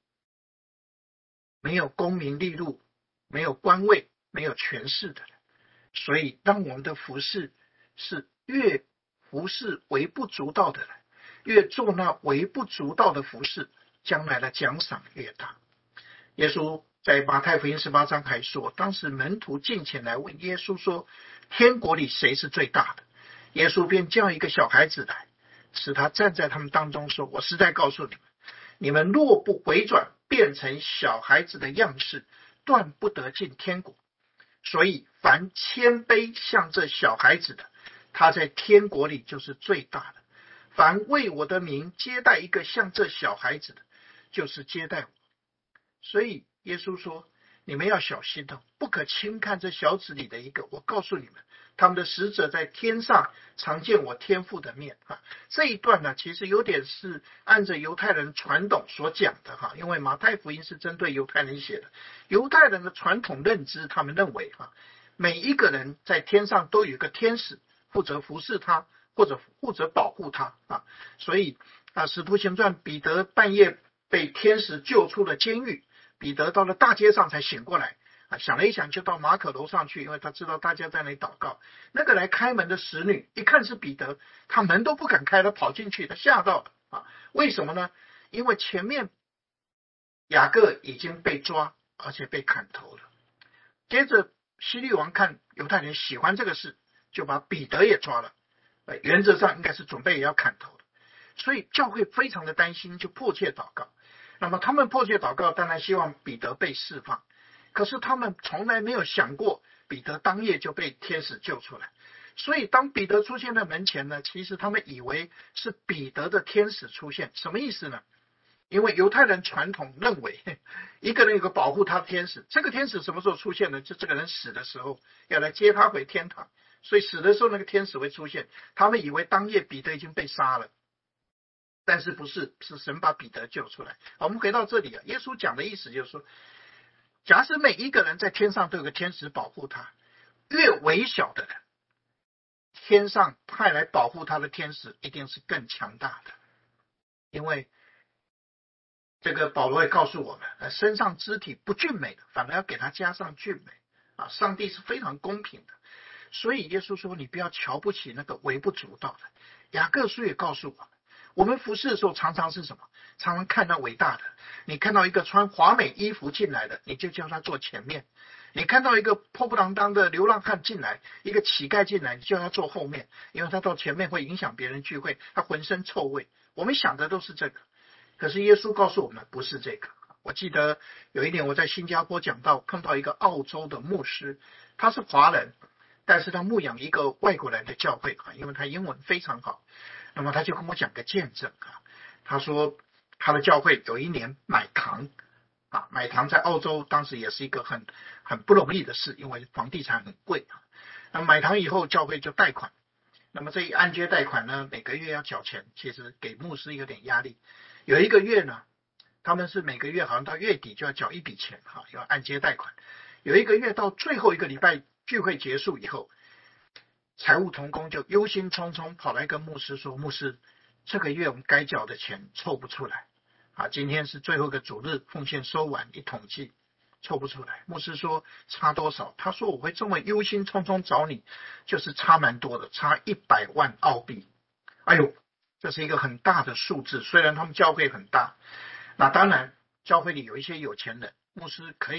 没有功名利禄、没有官位、没有权势的人，所以当我们的服事是越服事微不足道的人，越做那微不足道的服事，将来的奖赏越大。耶稣在马太福音十八章还说，当时门徒进前来问耶稣说，天国里谁是最大的？耶稣便叫一个小孩子来，使他站在他们当中，说，我实在告诉你们，你们若不回转，变成小孩子的样式，断不得进天国。所以凡谦卑像这小孩子的，他在天国里就是最大的。凡为我的名接待一个像这小孩子的，就是接待我。所以耶稣说，你们要小心的，不可轻看这小子里的一个。我告诉你们，他们的使者在天上常见我天父的面。这一段呢，其实有点是按着犹太人传统所讲的，因为马太福音是针对犹太人写的。犹太人的传统认知，他们认为每一个人在天上都有一个天使负责服侍他，或者负责保护他。所以啊，使徒行传，彼得半夜被天使救出了监狱，彼得到了大街上才醒过来，啊，想了一想就到马可楼上去，因为他知道大家在那里祷告。那个来开门的使女一看是彼得，他门都不敢开，他跑进去，他吓到了啊！为什么呢？因为前面雅各已经被抓，而且被砍头了。接着希律王看犹太人喜欢这个事，就把彼得也抓了，呃，原则上应该是准备也要砍头的。所以教会非常的担心，就迫切祷告。那么他们迫切祷告，当然希望彼得被释放，可是他们从来没有想过彼得当夜就被天使救出来。所以当彼得出现在门前呢，其实他们以为是彼得的天使出现。什么意思呢？因为犹太人传统认为一个人有个保护他的天使，这个天使什么时候出现呢？就这个人死的时候要来接他回天堂，所以死的时候那个天使会出现。他们以为当夜彼得已经被杀了，但是不是，是神把彼得救出来。我们回到这里啊，耶稣讲的意思就是说，假使每一个人在天上都有个天使保护他，越微小的人，天上派来保护他的天使一定是更强大的。因为这个保罗也告诉我们，身上肢体不俊美的，反而要给他加上俊美啊！上帝是非常公平的，所以耶稣说，你不要瞧不起那个微不足道的。雅各书也告诉我们，我们服侍的时候常常是什么？常常看到伟大的。你看到一个穿华美衣服进来的，你就叫他坐前面；你看到一个破不啷当的流浪汉进来，一个乞丐进来，你就叫他坐后面，因为他到前面会影响别人聚会，他浑身臭味。我们想的都是这个，可是耶稣告诉我们不是这个。我记得有一年我在新加坡讲到，碰到一个澳洲的牧师，他是华人，但是他牧养一个外国人的教会，因为他英文非常好。那么他就跟我讲个见证啊，他说他的教会有一年买堂啊，买堂在澳洲当时也是一个很很不容易的事，因为房地产很贵啊。那买堂以后教会就贷款，那么这一按揭贷款呢，每个月要缴钱，其实给牧师有点压力。有一个月呢，他们是每个月好像到月底就要缴一笔钱哈，要按揭贷款。有一个月到最后一个礼拜聚会结束以后，财务同工就忧心忡忡跑来跟牧师说，牧师，这个月我们该缴的钱凑不出来啊！今天是最后一个主日，奉献收完一统计凑不出来。牧师说差多少？他说我会这么忧心忡忡找你，就是差蛮多的，差一百万澳币。哎呦，这是一个很大的数字，虽然他们教会很大，那当然教会里有一些有钱人，牧师可以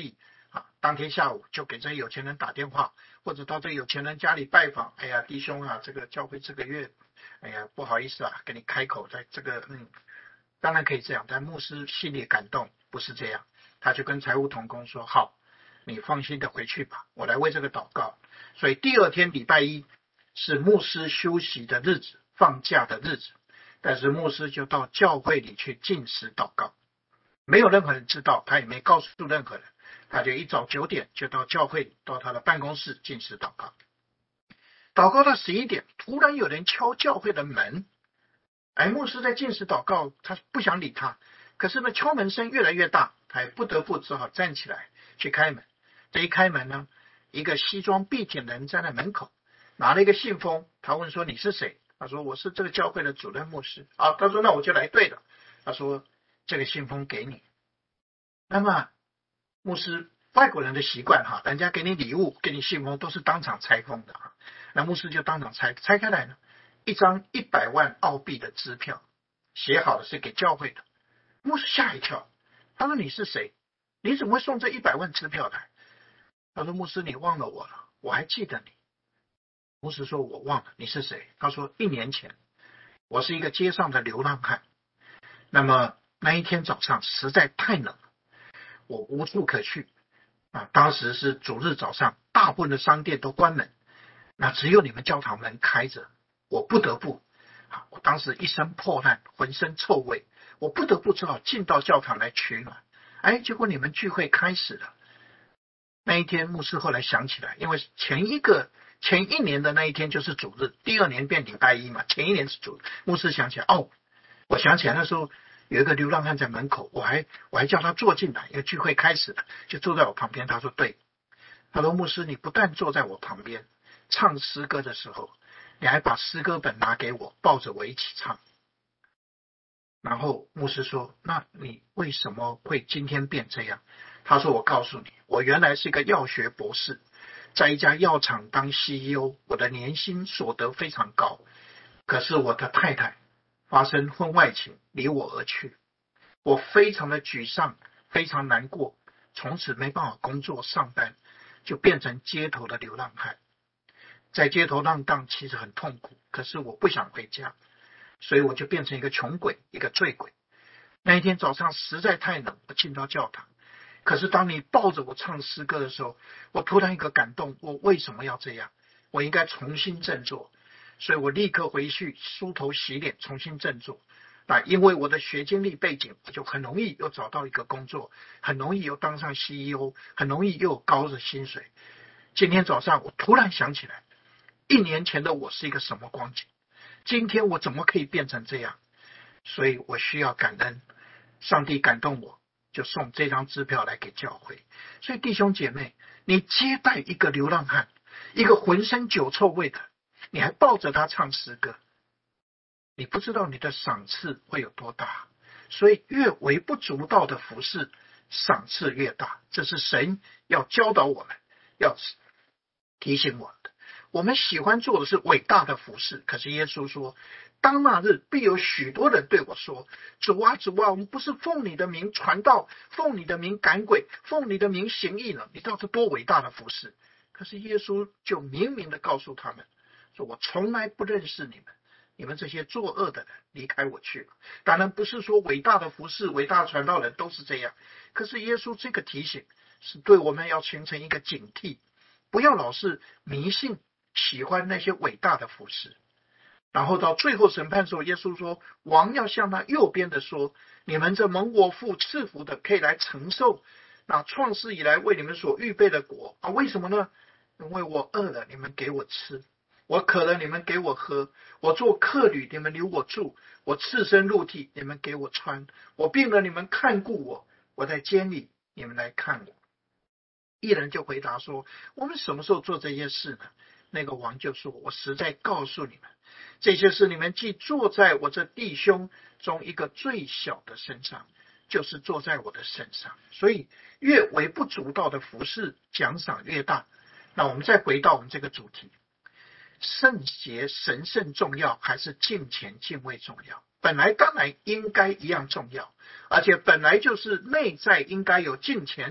啊，当天下午就给这些有钱人打电话，或者到这有钱人家里拜访。哎呀，弟兄啊，这个教会这个月，哎呀，不好意思啊，给你开口，在这个嗯，当然可以这样，但牧师心里感动，不是这样，他就跟财务同工说：好，你放心的回去吧，我来为这个祷告。所以第二天礼拜一是牧师休息的日子，放假的日子，但是牧师就到教会里去禁食祷告，没有任何人知道，他也没告诉任何人，他就一早九点就到教会，到他的办公室禁食祷告。祷告到十一点，突然有人敲教会的门。哎，牧师在禁食祷告，他不想理他，可是呢，敲门声越来越大，他也不得不只好站起来去开门。这一开门呢，一个西装笔挺的人站在门口，拿了一个信封。他问说：“你是谁？”他说：“我是这个教会的主任牧师。”啊，他说：“那我就来对了。”他说：“这个信封给你。”那么牧师外国人的习惯哈，人家给你礼物、给你信封都是当场拆封的哈。那牧师就当场拆，拆开来呢，一张一百万澳币的支票，写好的是给教会的。牧师吓一跳，他说：“你是谁？你怎么会送这一百万支票来？”他说：“牧师，你忘了我了，我还记得你。”牧师说：“我忘了，你是谁？”他说：“一年前，我是一个街上的流浪汉。那么那一天早上实在太冷了，我无处可去啊。当时是主日早上，大部分的商店都关门，那只有你们教堂门开着，我不得不啊，我当时一身破烂，浑身臭味，我不得不只好进到教堂来取暖。哎，结果你们聚会开始了。那一天，牧师后来想起来，因为前一个前一年的那一天就是主日，第二年变礼拜一嘛，前一年是主日。牧师想起来，哦，我想起来那时候有一个流浪汉在门口，我还我还叫他坐进来，因为聚会开始了，就坐在我旁边。他说对，他说牧师，你不但坐在我旁边，唱诗歌的时候，你还把诗歌本拿给我，抱着我一起唱。然后牧师说：“那你为什么会今天变这样？”他说：“我告诉你，我原来是个药学博士，在一家药厂当 C E O， 我的年薪所得非常高。可是我的太太发生婚外情，离我而去，我非常的沮丧，非常难过，从此没办法工作上班，就变成街头的流浪汉。在街头浪荡其实很痛苦，可是我不想回家。”所以我就变成一个穷鬼，一个醉鬼。那一天早上实在太冷，我进到教堂。可是当你抱着我唱诗歌的时候，我突然一个感动，我为什么要这样？我应该重新振作。所以我立刻回去梳头洗脸，重新振作。那因为我的学经历背景，我就很容易又找到一个工作，很容易又当上 C E O， 很容易又有高的薪水。今天早上我突然想起来，一年前的我是一个什么光景？今天我怎么可以变成这样？所以我需要感恩，上帝感动我，就送这张支票来给教会。所以弟兄姐妹，你接待一个流浪汉，一个浑身酒臭味的，你还抱着他唱诗歌，你不知道你的赏赐会有多大。所以越微不足道的服事，赏赐越大。这是神要教导我们，要提醒我们的。我们喜欢做的是伟大的服事，可是耶稣说，当那日必有许多人对我说，主啊主啊，我们不是奉你的名传道，奉你的名赶鬼，奉你的名行义了，你到底多伟大的服事？可是耶稣就明明的告诉他们说，我从来不认识你们，你们这些作恶的人离开我去了。当然不是说伟大的服事，伟大的传道人都是这样，可是耶稣这个提醒是对我们要形成一个警惕，不要老是迷信喜欢那些伟大的服事。然后到最后审判的时候，耶稣说，王要向那右边的说，你们这蒙我父赐福的，可以来承受那创世以来为你们所预备的国啊。为什么呢？因为我饿了，你们给我吃；我渴了，你们给我喝；我做客旅，你们留我住；我赤身露体，你们给我穿；我病了，你们看顾我；我在监里，你们来看我。一人就回答说，我们什么时候做这些事呢？那个王就说，我实在告诉你们，这些事你们既坐在我这弟兄中一个最小的身上，就是坐在我的身上。所以越微不足道的服事，奖赏越大。那我们再回到我们这个主题，圣洁神圣重要还是敬虔敬畏重要？本来当然应该一样重要，而且本来就是内在应该有敬虔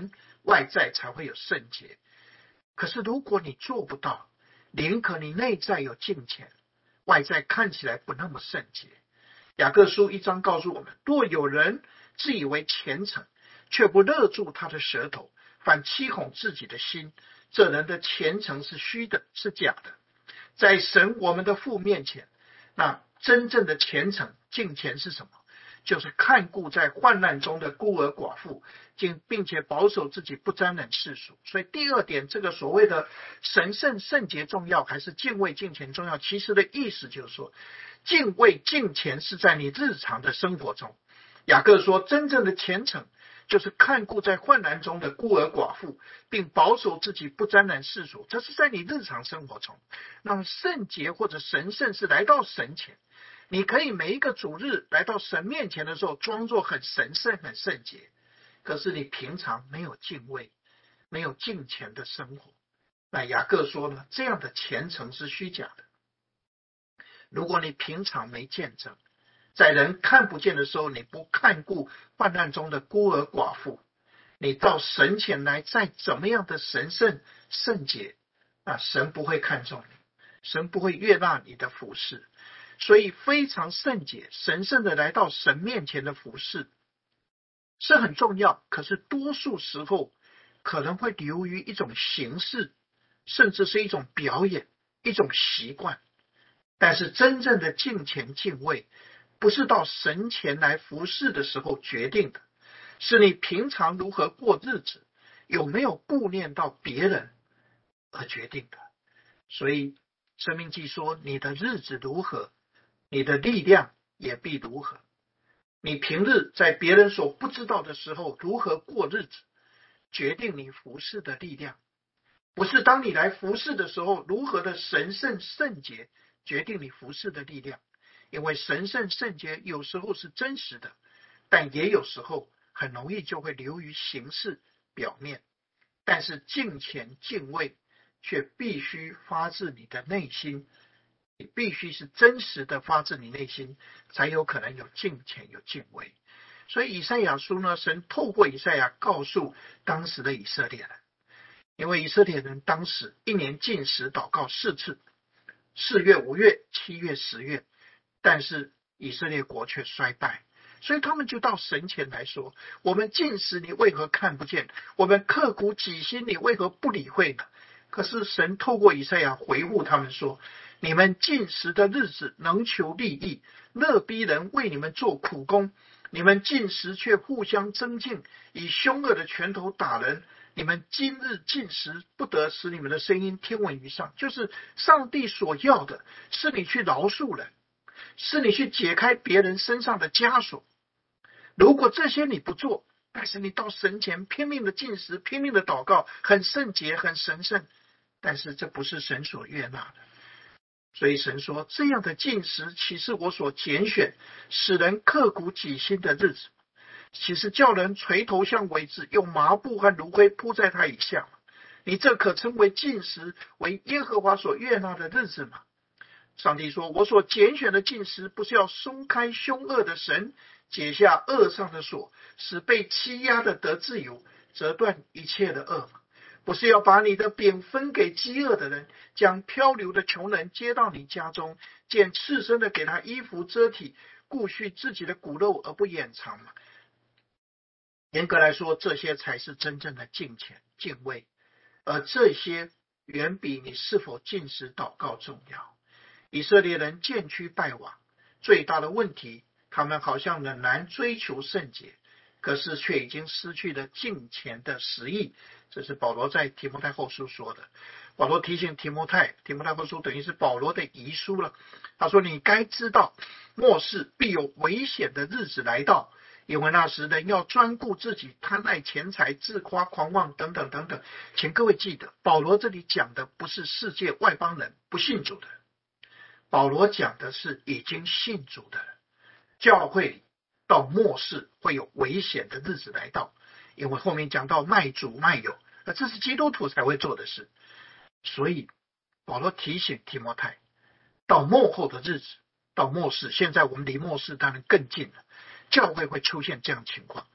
外在才会有圣洁。可是如果你做不到，宁可你内在有敬虔，外在看起来不那么圣洁。雅各书一章告诉我们，若有人自以为虔诚，却不勒住他的舌头，反欺哄自己的心，这人的虔诚是虚的，是假的。在神我们的父面前，那真正的虔诚敬虔是什么？就是看顾在患难中的孤儿寡妇，并且保守自己不沾染世俗。所以第二点，这个所谓的神圣圣洁重要还是敬畏敬虔重要，其实的意思就是说，敬畏敬虔是在你日常的生活中。雅各说，真正的虔诚就是看顾在患难中的孤儿寡妇，并保守自己不沾染世俗，这是在你日常生活中。那么圣洁或者神圣是来到神前，你可以每一个主日来到神面前的时候，装作很神圣很圣洁，可是你平常没有敬畏，没有敬虔的生活。那雅各说呢，这样的虔诚是虚假的。如果你平常没见证，在人看不见的时候，你不看顾患难中的孤儿寡妇，你到神前来再怎么样的神圣圣洁，啊，神不会看重你，神不会悦纳你的服事。所以非常圣洁神圣的来到神面前的服事是很重要，可是多数时候可能会流于一种形式，甚至是一种表演，一种习惯。但是真正的敬虔敬畏不是到神前来服事的时候决定的，是你平常如何过日子，有没有顾念到别人而决定的。所以申命记说，你的日子如何，你的力量也必如何。你平日在别人所不知道的时候如何过日子，决定你服事的力量。不是当你来服事的时候如何的神圣圣洁决定你服事的力量。因为神圣圣洁有时候是真实的，但也有时候很容易就会流于形式表面。但是敬虔敬畏却必须发自你的内心，你必须是真实的发自你内心，才有可能有敬虔有敬畏。所以以赛亚书呢，神透过以赛亚告诉当时的以色列人，因为以色列人当时一年禁食祷告四次，四月五月七月十月，但是以色列国却衰败，所以他们就到神前来说，我们禁食你为何看不见，我们刻苦己心你为何不理会呢？可是神透过以赛亚回复他们说，你们禁食的日子能求利益，勒逼人为你们做苦工，你们禁食却互相争竞，以凶恶的拳头打人，你们今日禁食不得使你们的声音听闻于上。就是上帝所要的是你去饶恕人，是你去解开别人身上的枷锁。如果这些你不做，但是你到神前拼命的禁食，拼命的祷告，很圣洁很神圣，但是这不是神所悦纳的。所以神说，这样的禁食岂是我所拣选使人刻苦己心的日子？岂是叫人垂头像苇子，用麻布和炉灰铺在他以下？你这可称为禁食，为耶和华所悦纳的日子吗？上帝说，我所拣选的禁食，不是要松开凶恶的绳，解下恶上的锁，使被欺压的得自由，折断一切的恶吗？不是要把你的饼分给饥饿的人，将漂流的穷人接到你家中，见赤身的给他衣服遮体，顾恤自己的骨肉而不掩藏吗？严格来说，这些才是真正的敬虔敬畏，而这些远比你是否禁食祷告重要。以色列人渐趋败亡，最大的问题，他们好像仍然追求圣洁，可是却已经失去了敬虔的实意。这是保罗在提摩太后书说的。保罗提醒提摩太，提摩太后书等于是保罗的遗书了。他说，你该知道末世必有危险的日子来到，因为那时人要专顾自己，贪爱钱财，自夸狂妄等等等等。请各位记得，保罗这里讲的不是世界外邦人不信主的，保罗讲的是已经信主的人。教会里到末世会有危险的日子来到，因为后面讲到卖主卖友，那这是基督徒才会做的事。所以保罗提醒提摩太，到末后的日子，到末世，现在我们离末世当然更近了，教会会出现这样的情况。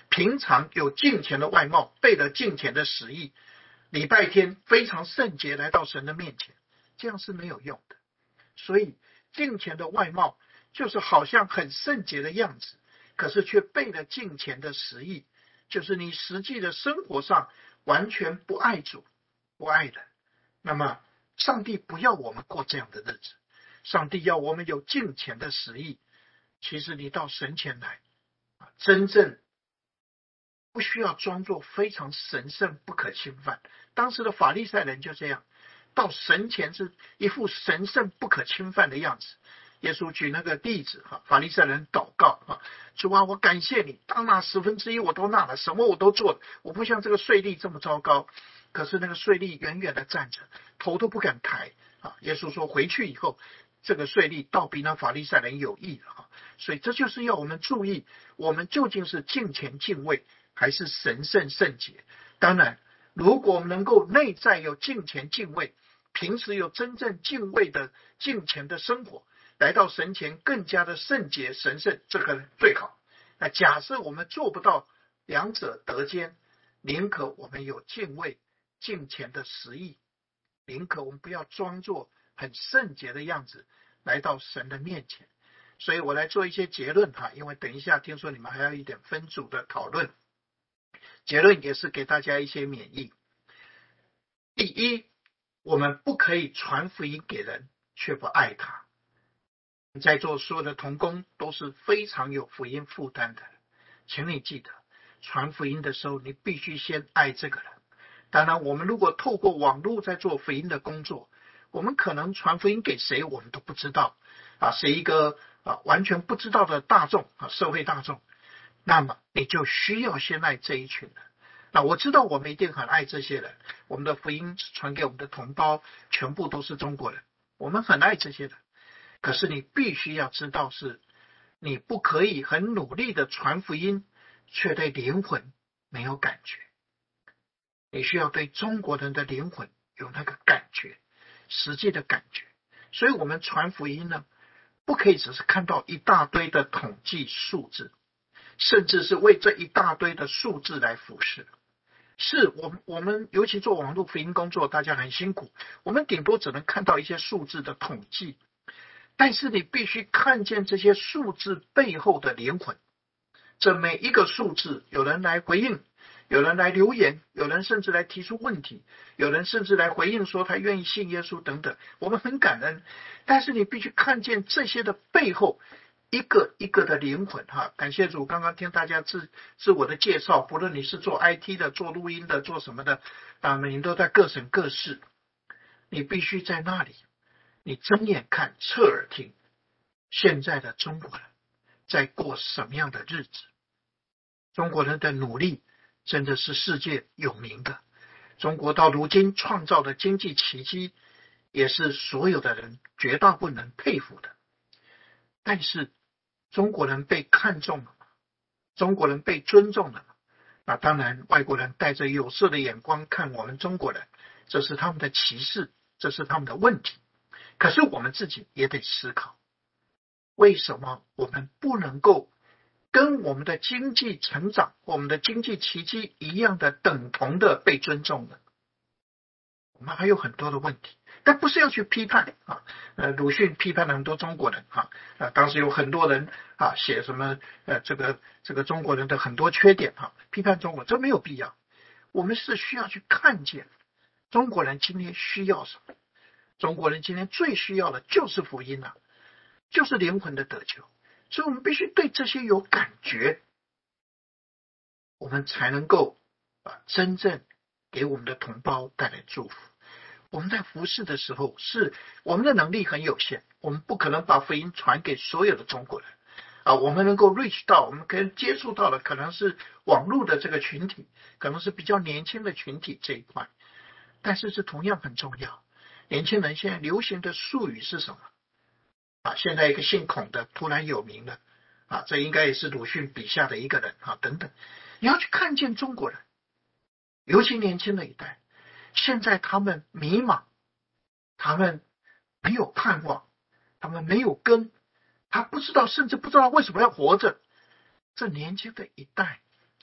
平常有敬虔的外貌，背了敬虔的实意，礼拜天非常圣洁来到神的面前，这样是没有用的。所以敬虔的外貌就是好像很圣洁的样子，可是却背了敬虔的实意，就是你实际的生活上完全不爱主不爱人。那么上帝不要我们过这样的日子，上帝要我们有敬虔的实意。其实你到神前来，真正不需要装作非常神圣不可侵犯。当时的法利赛人就这样，到神前是一副神圣不可侵犯的样子。耶稣举那个例子，法利赛人祷告，主啊，我感谢你，当纳十分之一我都纳了，什么我都做了，我不像这个税吏这么糟糕。可是那个税吏远远的站着，头都不敢抬。耶稣说回去以后，这个税吏倒比那法利赛人有益了。所以这就是要我们注意，我们究竟是敬虔敬畏还是神圣圣洁。当然如果我们能够内在有敬虔敬畏，平时有真正敬畏的敬虔的生活，来到神前更加的圣洁神圣，这个最好。那假设我们做不到两者得兼，宁可我们有敬畏敬虔的实意，宁可我们不要装作很圣洁的样子来到神的面前。所以我来做一些结论哈，因为等一下听说你们还要一点分组的讨论，结论也是给大家一些勉励。第一，我们不可以传福音给人却不爱他。在座所有的同工都是非常有福音负担的，请你记得传福音的时候你必须先爱这个人。当然我们如果透过网络在做福音的工作，我们可能传福音给谁我们都不知道啊，是一个啊完全不知道的大众啊，社会大众，那么你就需要先爱这一群人。那我知道我们一定很爱这些人，我们的福音传给我们的同胞全部都是中国人，我们很爱这些人。可是你必须要知道，是你不可以很努力的传福音，却对灵魂没有感觉。你需要对中国人的灵魂有那个感觉，实际的感觉。所以我们传福音呢，不可以只是看到一大堆的统计数字，甚至是为这一大堆的数字来服侍。是我们我们尤其做网络福音工作，大家很辛苦，我们顶多只能看到一些数字的统计，但是你必须看见这些数字背后的灵魂。这每一个数字，有人来回应，有人来留言，有人甚至来提出问题，有人甚至来回应说他愿意信耶稣等等，我们很感恩。但是你必须看见这些的背后一个一个的灵魂哈，感谢主，刚刚听大家自自我的介绍，不论你是做 I T 的，做录音的，做什么的，啊，你都在各省各市，你必须在那里，你睁眼看，侧耳听，现在的中国人在过什么样的日子？中国人的努力真的是世界有名的，中国到如今创造的经济奇迹，也是所有的人绝大部分人佩服的。但是中国人被看重了吗？中国人被尊重了吗？那当然外国人带着有色的眼光看我们中国人，这是他们的歧视，这是他们的问题。可是我们自己也得思考，为什么我们不能够跟我们的经济成长，我们的经济奇迹一样的等同的被尊重呢？我们还有很多的问题，但不是要去批判啊。呃，鲁迅批判了很多中国人啊，呃，当时有很多人啊写什么呃这个这个中国人的很多缺点啊，批判中国，这没有必要。我们是需要去看见中国人今天需要什么。中国人今天最需要的就是福音啊，就是灵魂的得救。所以我们必须对这些有感觉，我们才能够啊真正给我们的同胞带来祝福。我们在服事的时候，是我们的能力很有限，我们不可能把福音传给所有的中国人啊。我们能够 reach 到，我们可以接触到的可能是网络的这个群体，可能是比较年轻的群体这一块，但是这同样很重要。年轻人现在流行的术语是什么啊？现在一个姓孔的突然有名了啊，这应该也是鲁迅笔下的一个人啊，等等。你要去看见中国人，尤其年轻的一代，现在他们迷茫，他们没有盼望，他们没有根，他不知道，甚至不知道为什么要活着。这年轻的一代，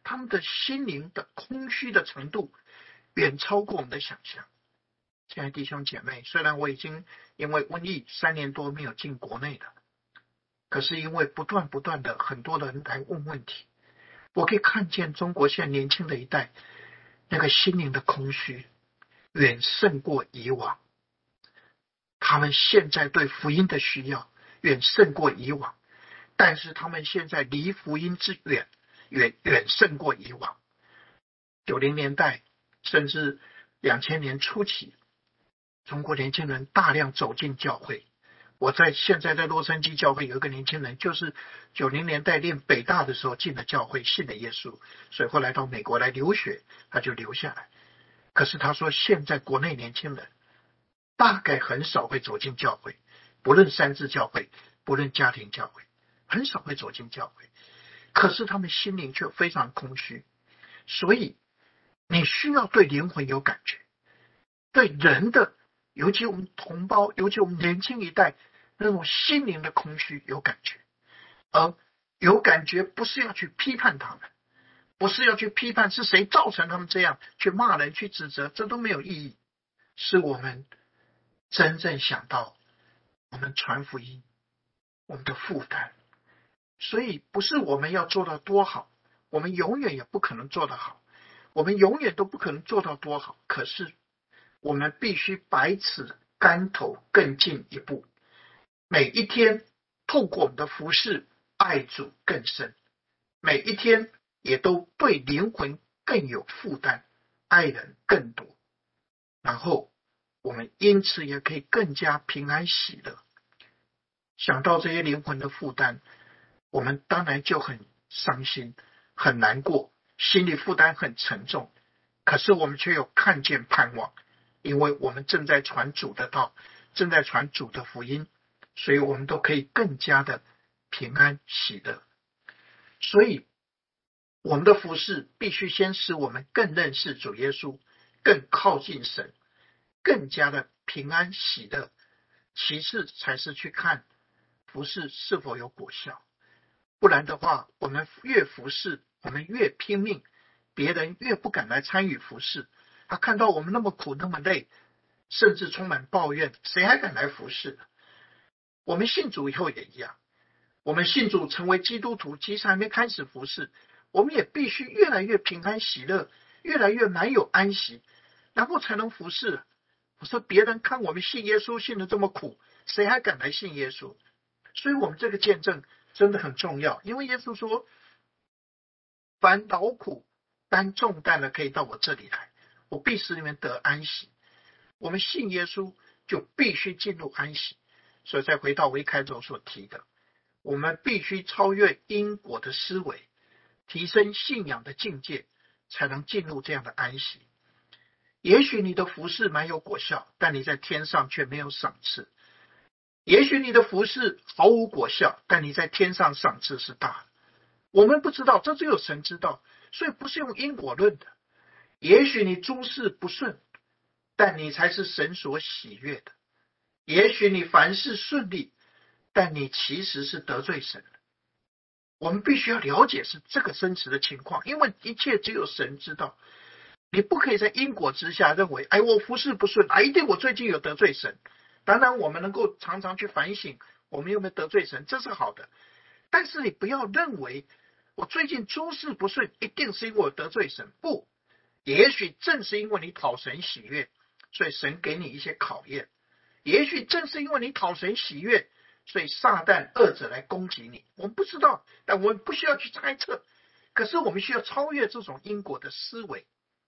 他们的心灵的空虚的程度远超过我们的想象。亲爱的弟兄姐妹，虽然我已经因为瘟疫三年多没有进国内了，可是因为不断不断的很多人来问问题，我可以看见中国现在年轻的一代那个心灵的空虚远胜过以往，他们现在对福音的需要远胜过以往，但是他们现在离福音之远远远胜过以往。九零年代甚至两千年初期，中国年轻人大量走进教会。我在现在在洛杉矶教会有一个年轻人，就是九零年代念北大的时候进了教会，信了耶稣，所以后来到美国来留学，他就留下来。可是他说现在国内年轻人大概很少会走进教会，不论三自教会，不论家庭教会，很少会走进教会，可是他们心灵却非常空虚。所以你需要对灵魂有感觉，对人的，尤其我们同胞，尤其我们年轻一代那种心灵的空虚有感觉。而有感觉不是要去批判他们，不是要去批判是谁造成他们这样，去骂人去指责，这都没有意义。是我们真正想到我们传福音我们的负担。所以不是我们要做到多好，我们永远也不可能做得好，我们永远都不可能做到多好，可是我们必须百尺竿头更进一步，每一天透过我们的服事爱主更深，每一天也都对灵魂更有负担，爱人更多，然后我们因此也可以更加平安喜乐。想到这些灵魂的负担，我们当然就很伤心很难过，心理负担很沉重，可是我们却有看见盼望，因为我们正在传主的道，正在传主的福音，所以我们都可以更加的平安喜乐。所以我们的服事必须先使我们更认识主耶稣，更靠近神，更加的平安喜乐，其次才是去看服事是否有果效。不然的话，我们越服事我们越拼命，别人越不敢来参与服事，他看到我们那么苦那么累，甚至充满抱怨，谁还敢来服事？我们信主以后也一样，我们信主成为基督徒，其实还没开始服事，我们也必须越来越平安喜乐，越来越满有安息，然后才能服事。我说别人看我们信耶稣信得这么苦，谁还敢来信耶稣？所以我们这个见证真的很重要，因为耶稣说凡劳苦担重担的可以到我这里来，我必使你们得安息。我们信耶稣就必须进入安息。所以再回到我一开头所提的，我们必须超越因果的思维，提升信仰的境界，才能进入这样的安息。也许你的服事蛮有果效，但你在天上却没有赏赐。也许你的服事毫无果效，但你在天上赏赐是大的。我们不知道，这只有神知道，所以不是用因果论的。也许你诸事不顺，但你才是神所喜悦的。也许你凡事顺利，但你其实是得罪神的。我们必须要了解是这个真实的情况，因为一切只有神知道。你不可以在因果之下认为，哎，我服事不顺，啊，一定我最近有得罪神。当然我们能够常常去反省我们有没有得罪神，这是好的，但是你不要认为我最近诸事不顺一定是因为我得罪神，不，也许正是因为你讨神喜悦，所以神给你一些考验，也许正是因为你讨神喜悦，所以撒旦恶者来攻击你，我们不知道，但我们不需要去猜测，可是我们需要超越这种因果的思维。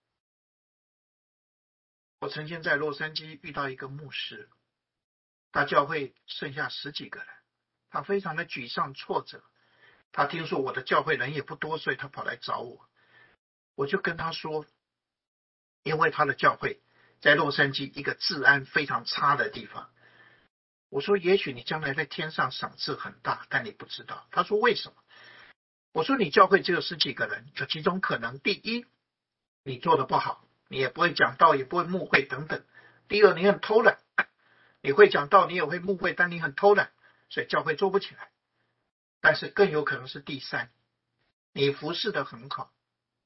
我曾经在洛杉矶遇到一个牧师，他教会剩下十几个人，他非常的沮丧挫折，他听说我的教会人也不多，所以他跑来找我。我就跟他说，因为他的教会在洛杉矶一个治安非常差的地方，我说也许你将来在天上赏赐很大，但你不知道。他说为什么？我说你教会只有十几个人，有几种可能，第一，你做的不好，你也不会讲道，也不会牧会等等。第二，你很偷懒，你会讲道，你也会牧会，但你很偷懒，所以教会做不起来。但是更有可能是第三，你服侍的很好，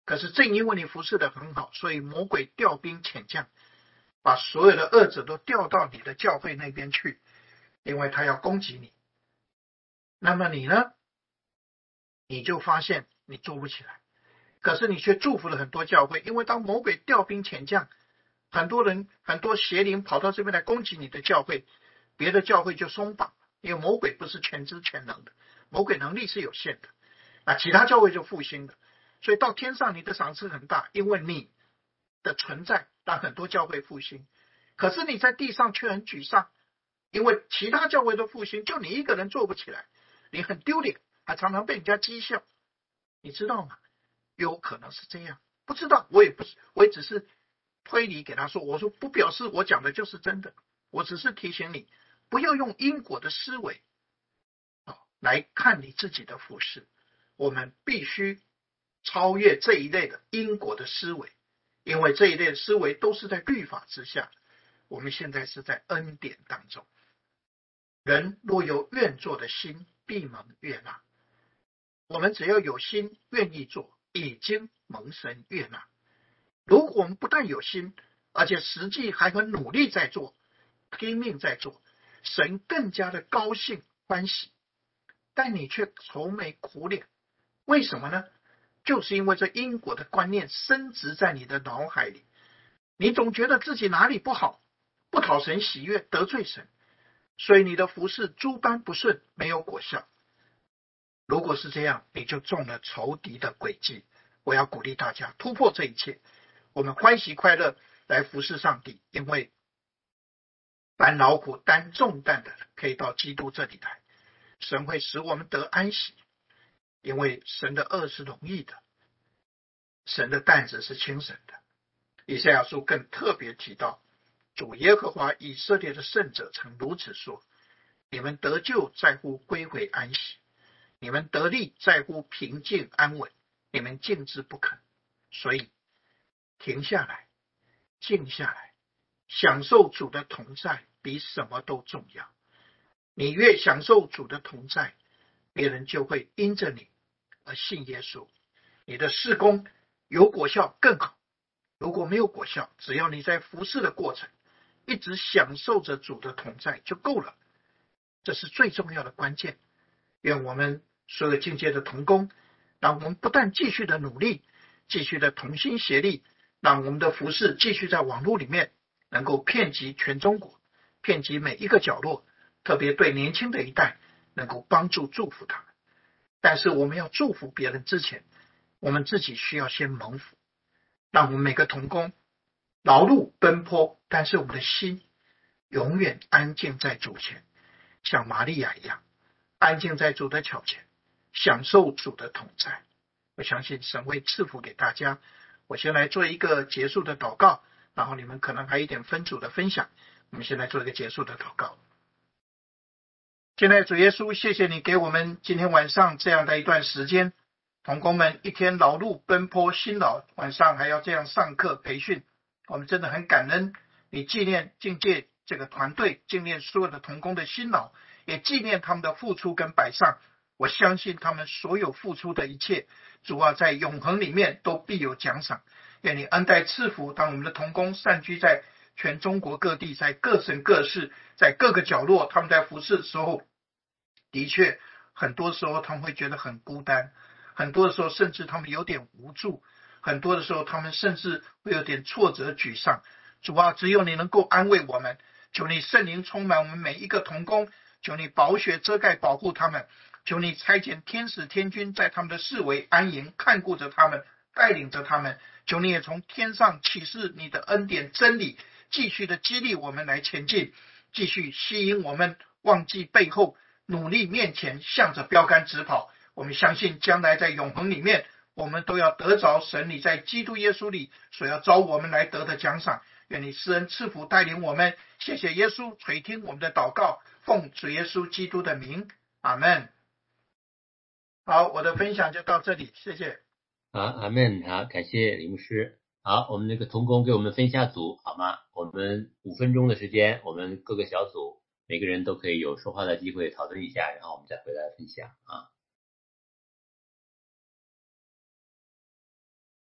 可是正因为你服侍的很好，所以魔鬼调兵遣将，把所有的恶者都调到你的教会那边去，因为他要攻击你。那么你呢？你就发现你做不起来，可是你却祝福了很多教会，因为当魔鬼调兵遣将，很多人很多邪灵跑到这边来攻击你的教会，别的教会就松绑，因为魔鬼不是全知全能的，魔鬼能力是有限的，啊，其他教会就复兴了。所以到天上你的赏赐很大，因为你的存在让很多教会复兴。可是你在地上却很沮丧，因为其他教会都复兴，就你一个人做不起来，你很丢脸，还常常被人家讥笑，你知道吗？有可能是这样，不知道，我也不是，我也只是推理给他说，我说不表示我讲的就是真的，我只是提醒你，不要用因果的思维来看你自己的服事，我们必须超越这一类的因果的思维，因为这一类的思维都是在律法之下，我们现在是在恩典当中。人若有愿做的心，必蒙悦纳。我们只要有心愿意做，已经蒙神悦纳。如果我们不但有心，而且实际还很努力在做，拼命在做，神更加的高兴欢喜，但你却愁眉苦脸，为什么呢？就是因为这因果的观念深植在你的脑海里，你总觉得自己哪里不好，不讨神喜悦，得罪神，所以你的服事诸般不顺，没有果效。如果是这样，你就中了仇敌的诡计。我要鼓励大家突破这一切，我们欢喜快乐来服侍上帝，因为担劳苦担重担的可以到基督这里来，神会使我们得安息，因为神的恶是容易的，神的担子是轻省的。以赛亚书更特别提到，主耶和华以色列的圣者曾如此说：你们得救在乎归回安息，你们得力在乎平静安稳，你们静之不肯。所以停下来，静下来，享受主的同在比什么都重要。你越享受主的同在，别人就会因着你而信耶稣，你的事工有果效更好。如果没有果效，只要你在服事的过程一直享受着主的同在就够了，这是最重要的关键。愿我们所有境界的同工，让我们不但继续的努力，继续的同心协力，让我们的服事继续在网络里面能够遍及全中国，遍及每一个角落，特别对年轻的一代能够帮助祝福他们。但是我们要祝福别人之前，我们自己需要先蒙福，让我们每个同工劳碌奔波，但是我们的心永远安静在主前，像玛利亚一样安静在主的脚前，享受主的同在。我相信神会赐福给大家。我先来做一个结束的祷告，然后你们可能还有一点分组的分享。我们先来做一个结束的祷告。现在主耶稣，谢谢你给我们今天晚上这样的一段时间，同工们一天劳碌奔波辛劳，晚上还要这样上课培训，我们真的很感恩你纪念境界这个团队，纪念所有的同工的辛劳，也纪念他们的付出跟摆上。我相信他们所有付出的一切，主啊，在永恒里面都必有奖赏。愿你恩待赐福，当我们的同工散居在全中国各地，在各省各市，在各个角落，他们在服侍的时候，的确很多时候他们会觉得很孤单，很多的时候甚至他们有点无助，很多的时候他们甚至会有点挫折沮丧。主啊，只有你能够安慰我们，求你圣灵充满我们每一个同工，求你宝血遮盖保护他们，求你差遣天使天军在他们的四围安营，看顾着他们，带领着他们。求你也从天上启示你的恩典真理，继续的激励我们来前进，继续吸引我们忘记背后，努力面前，向着标杆直跑。我们相信将来在永恒里面，我们都要得着神你在基督耶稣里所要招我们来得的奖赏。愿你施恩赐福带领我们。谢谢耶稣垂听我们的祷告，奉主耶稣基督的名，阿们。好，我的分享就到这里，谢谢。 好，阿们。好，感谢李牧师。好，我们那个同工给我们分一下组好吗？我们五分钟的时间，我们各个小组每个人都可以有说话的机会，讨论一下，然后我们再回来分享啊。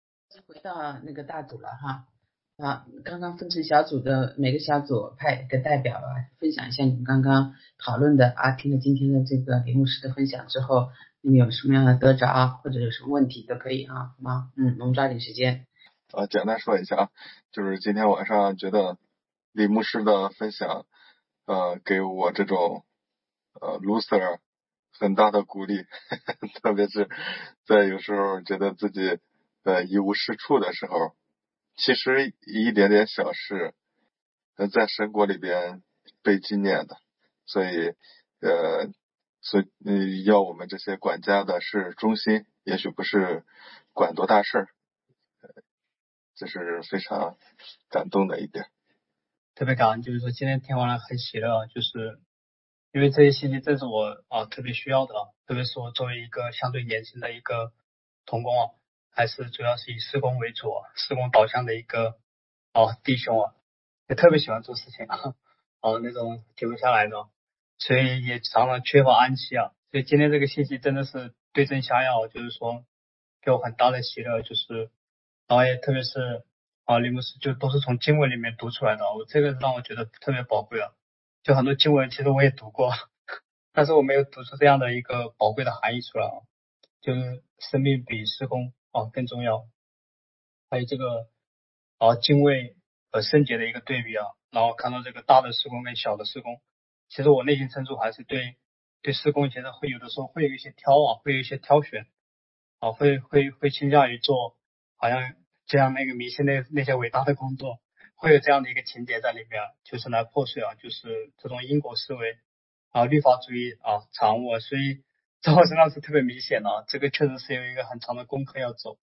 回到那个大组了哈。啊，刚刚分成小组的每个小组派一个代表啊，分享一下你们刚刚讨论的啊，听了今天的这个李牧师的分享之后，你们有什么样的得着啊，或者有什么问题都可以啊，好吗？嗯，我们抓紧时间。 啊，简单说一下啊，就是今天晚上觉得李牧师的分享，呃，给我这种呃 loser 很大的鼓励，特别是在有时候觉得自己呃一无是处的时候，其实一点点小事，呃，在神国里边被纪念的，所以呃，所以、呃、要我们这些管家的是忠心，也许不是管多大事儿。这是非常感动的一点。 特别感恩，就是说今天听完了很喜乐，就是因为这些信息正是我啊特别需要的，特别是我作为一个相对年轻的一个同工啊，还是主要是以施工为主，施工导向的一个啊弟兄啊，也特别喜欢做事情啊，啊那种停不下来的，所以也常常缺乏安息啊。所以今天这个信息真的是对症下药，就是说给我很大的喜乐，就是然后也特别是啊，李牧师就都是从经文里面读出来的，我这个让我觉得特别宝贵啊。就很多经文其实我也读过，但是我没有读出这样的一个宝贵的含义出来啊。就是生命比施工啊更重要，还有这个啊敬畏和圣洁的一个对比啊，然后看到这个大的施工跟小的施工，其实我内心深处还是对对施工其实会有的时候会有一些挑啊，会有一些挑选啊，会会会倾向于做好像这样那个迷信那那些伟大的工作，会有这样的一个情节在里面，就是来破碎啊，就是这种因果思维啊，律法主义啊，掌握，所以在我身上是特别明显的啊，这个确实是有一个很长的功课要走。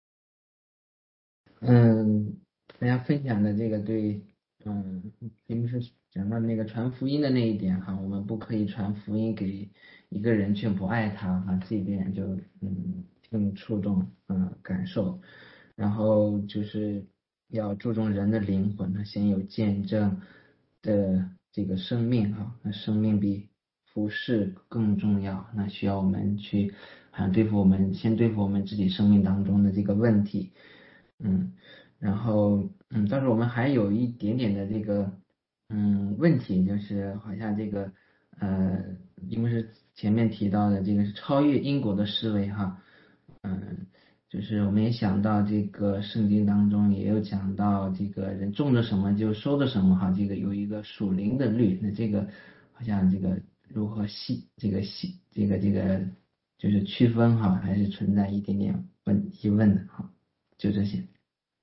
嗯，大家分享的这个对，嗯，题目是讲到那个传福音的那一点哈，我们不可以传福音给一个人却不爱他啊，这一点就嗯挺触动嗯感受，然后就是要注重人的灵魂，那先有见证的这个生命哈，那生命比服饰更重要，那需要我们去好像对付我们先对付我们自己生命当中的这个问题。嗯，然后嗯，但是我们还有一点点的这个嗯问题，就是好像这个呃，因为是前面提到的这个是超越因果的思维哈，嗯，就是我们也想到这个圣经当中也有讲到这个人种的什么就收的什么哈，这个有一个属灵的律，那这个好像这个如何细这个细这个这个就是区分哈，还是存在一点点问疑问的哈，就这些。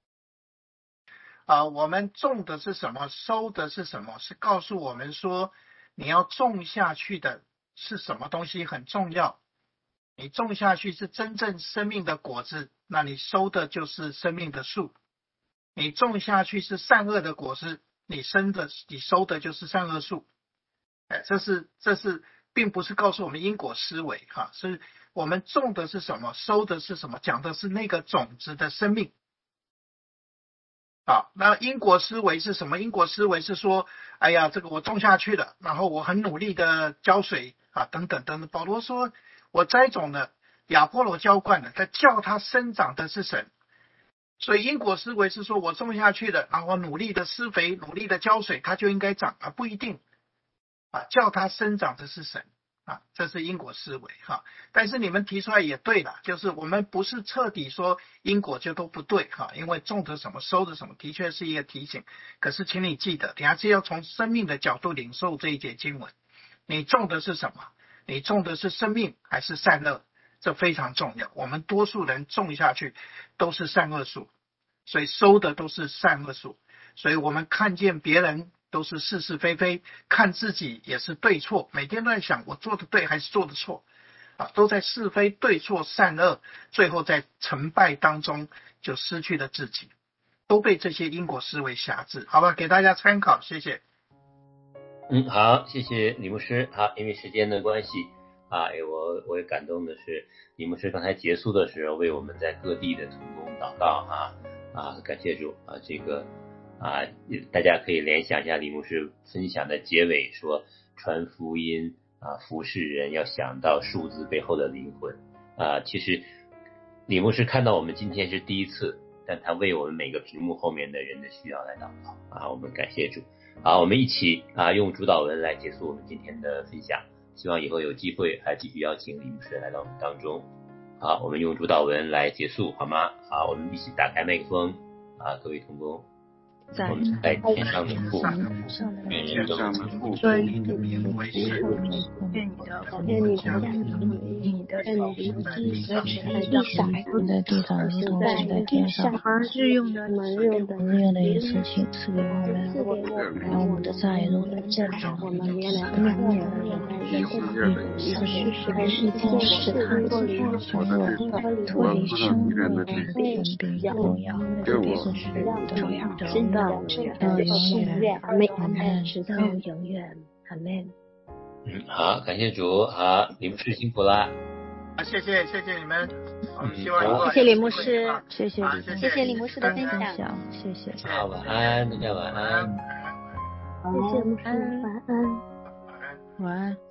啊，我们种的是什么，收的是什么，是告诉我们说你要种下去的是什么东西很重要。你种下去是真正生命的果子，那你收的就是生命的树。你种下去是善恶的果子，你生的你收的就是善恶树。哎，这是这是并不是告诉我们因果思维哈，是我们种的是什么，收的是什么，讲的是那个种子的生命。啊，那因果思维是什么？因果思维是说，哎呀，这个我种下去了，然后我很努力的浇水啊，等等等等。保罗说，我栽种了，亚波罗浇灌了，但叫它生长的是神。所以因果思维是说我种下去了，然后努力的施肥，努力的浇水，它就应该长啊，不一定啊，叫它生长的是神。啊，这是因果思维哈，但是你们提出来也对了，就是我们不是彻底说因果就都不对哈，因为种的什么收的什么，的确是一个提醒。可是请你记得，你还是要从生命的角度领受这一节经文。你种的是什么？你种的是生命还是善恶？这非常重要。我们多数人种下去都是善恶树，所以收的都是善恶树。所以我们看见别人都是是是非非，看自己也是对错，每天都在想我做的对还是做的错啊，都在是非对错善恶，最后在成败当中就失去了自己，都被这些因果思维辖制。好吧，给大家参考，谢谢。 嗯，好，谢谢李牧师。好，因为时间的关系啊，哎，我我也感动的是，李牧师刚才结束的时候为我们在各地的同工祷告啊啊，感谢主啊，这个啊，大家可以联想一下李牧师分享的结尾说，传福音啊，服侍人要想到数字背后的灵魂啊。其实李牧师看到我们今天是第一次， 但他为我们每个屏幕后面的人的需要来祷告啊，我们感谢主。好，我们一起啊用主祷文来结束我们今天的分享，希望以后有机会还继续邀请李牧师来到我们当中。好，我们用主祷文来结束好吗？好，我们一起打开麦克风啊，各位同工。我们在天上的父，愿人都上的父， 对， 愿你的名为圣， 愿你的愿你的你的愿你的旨意在地上， 如在地上，如同在天上。而日用的我们日用的日用的一次性赐给我们， 赐给我们， 让我们的债如正常。 我们原来的恶人原来此时还是见试探自己从我脱离生活的分别动摇，此时都要真的到永远， 阿门，直到永远，阿门。 嗯，好，感谢主，好，李牧师辛苦啦。 好，谢谢谢谢你们，我们希望以后谢谢李牧师， 谢谢好谢谢李牧师的分享， 谢谢。 好，晚安，大家晚安。 谢谢牧师，晚安， 晚安。 晚安。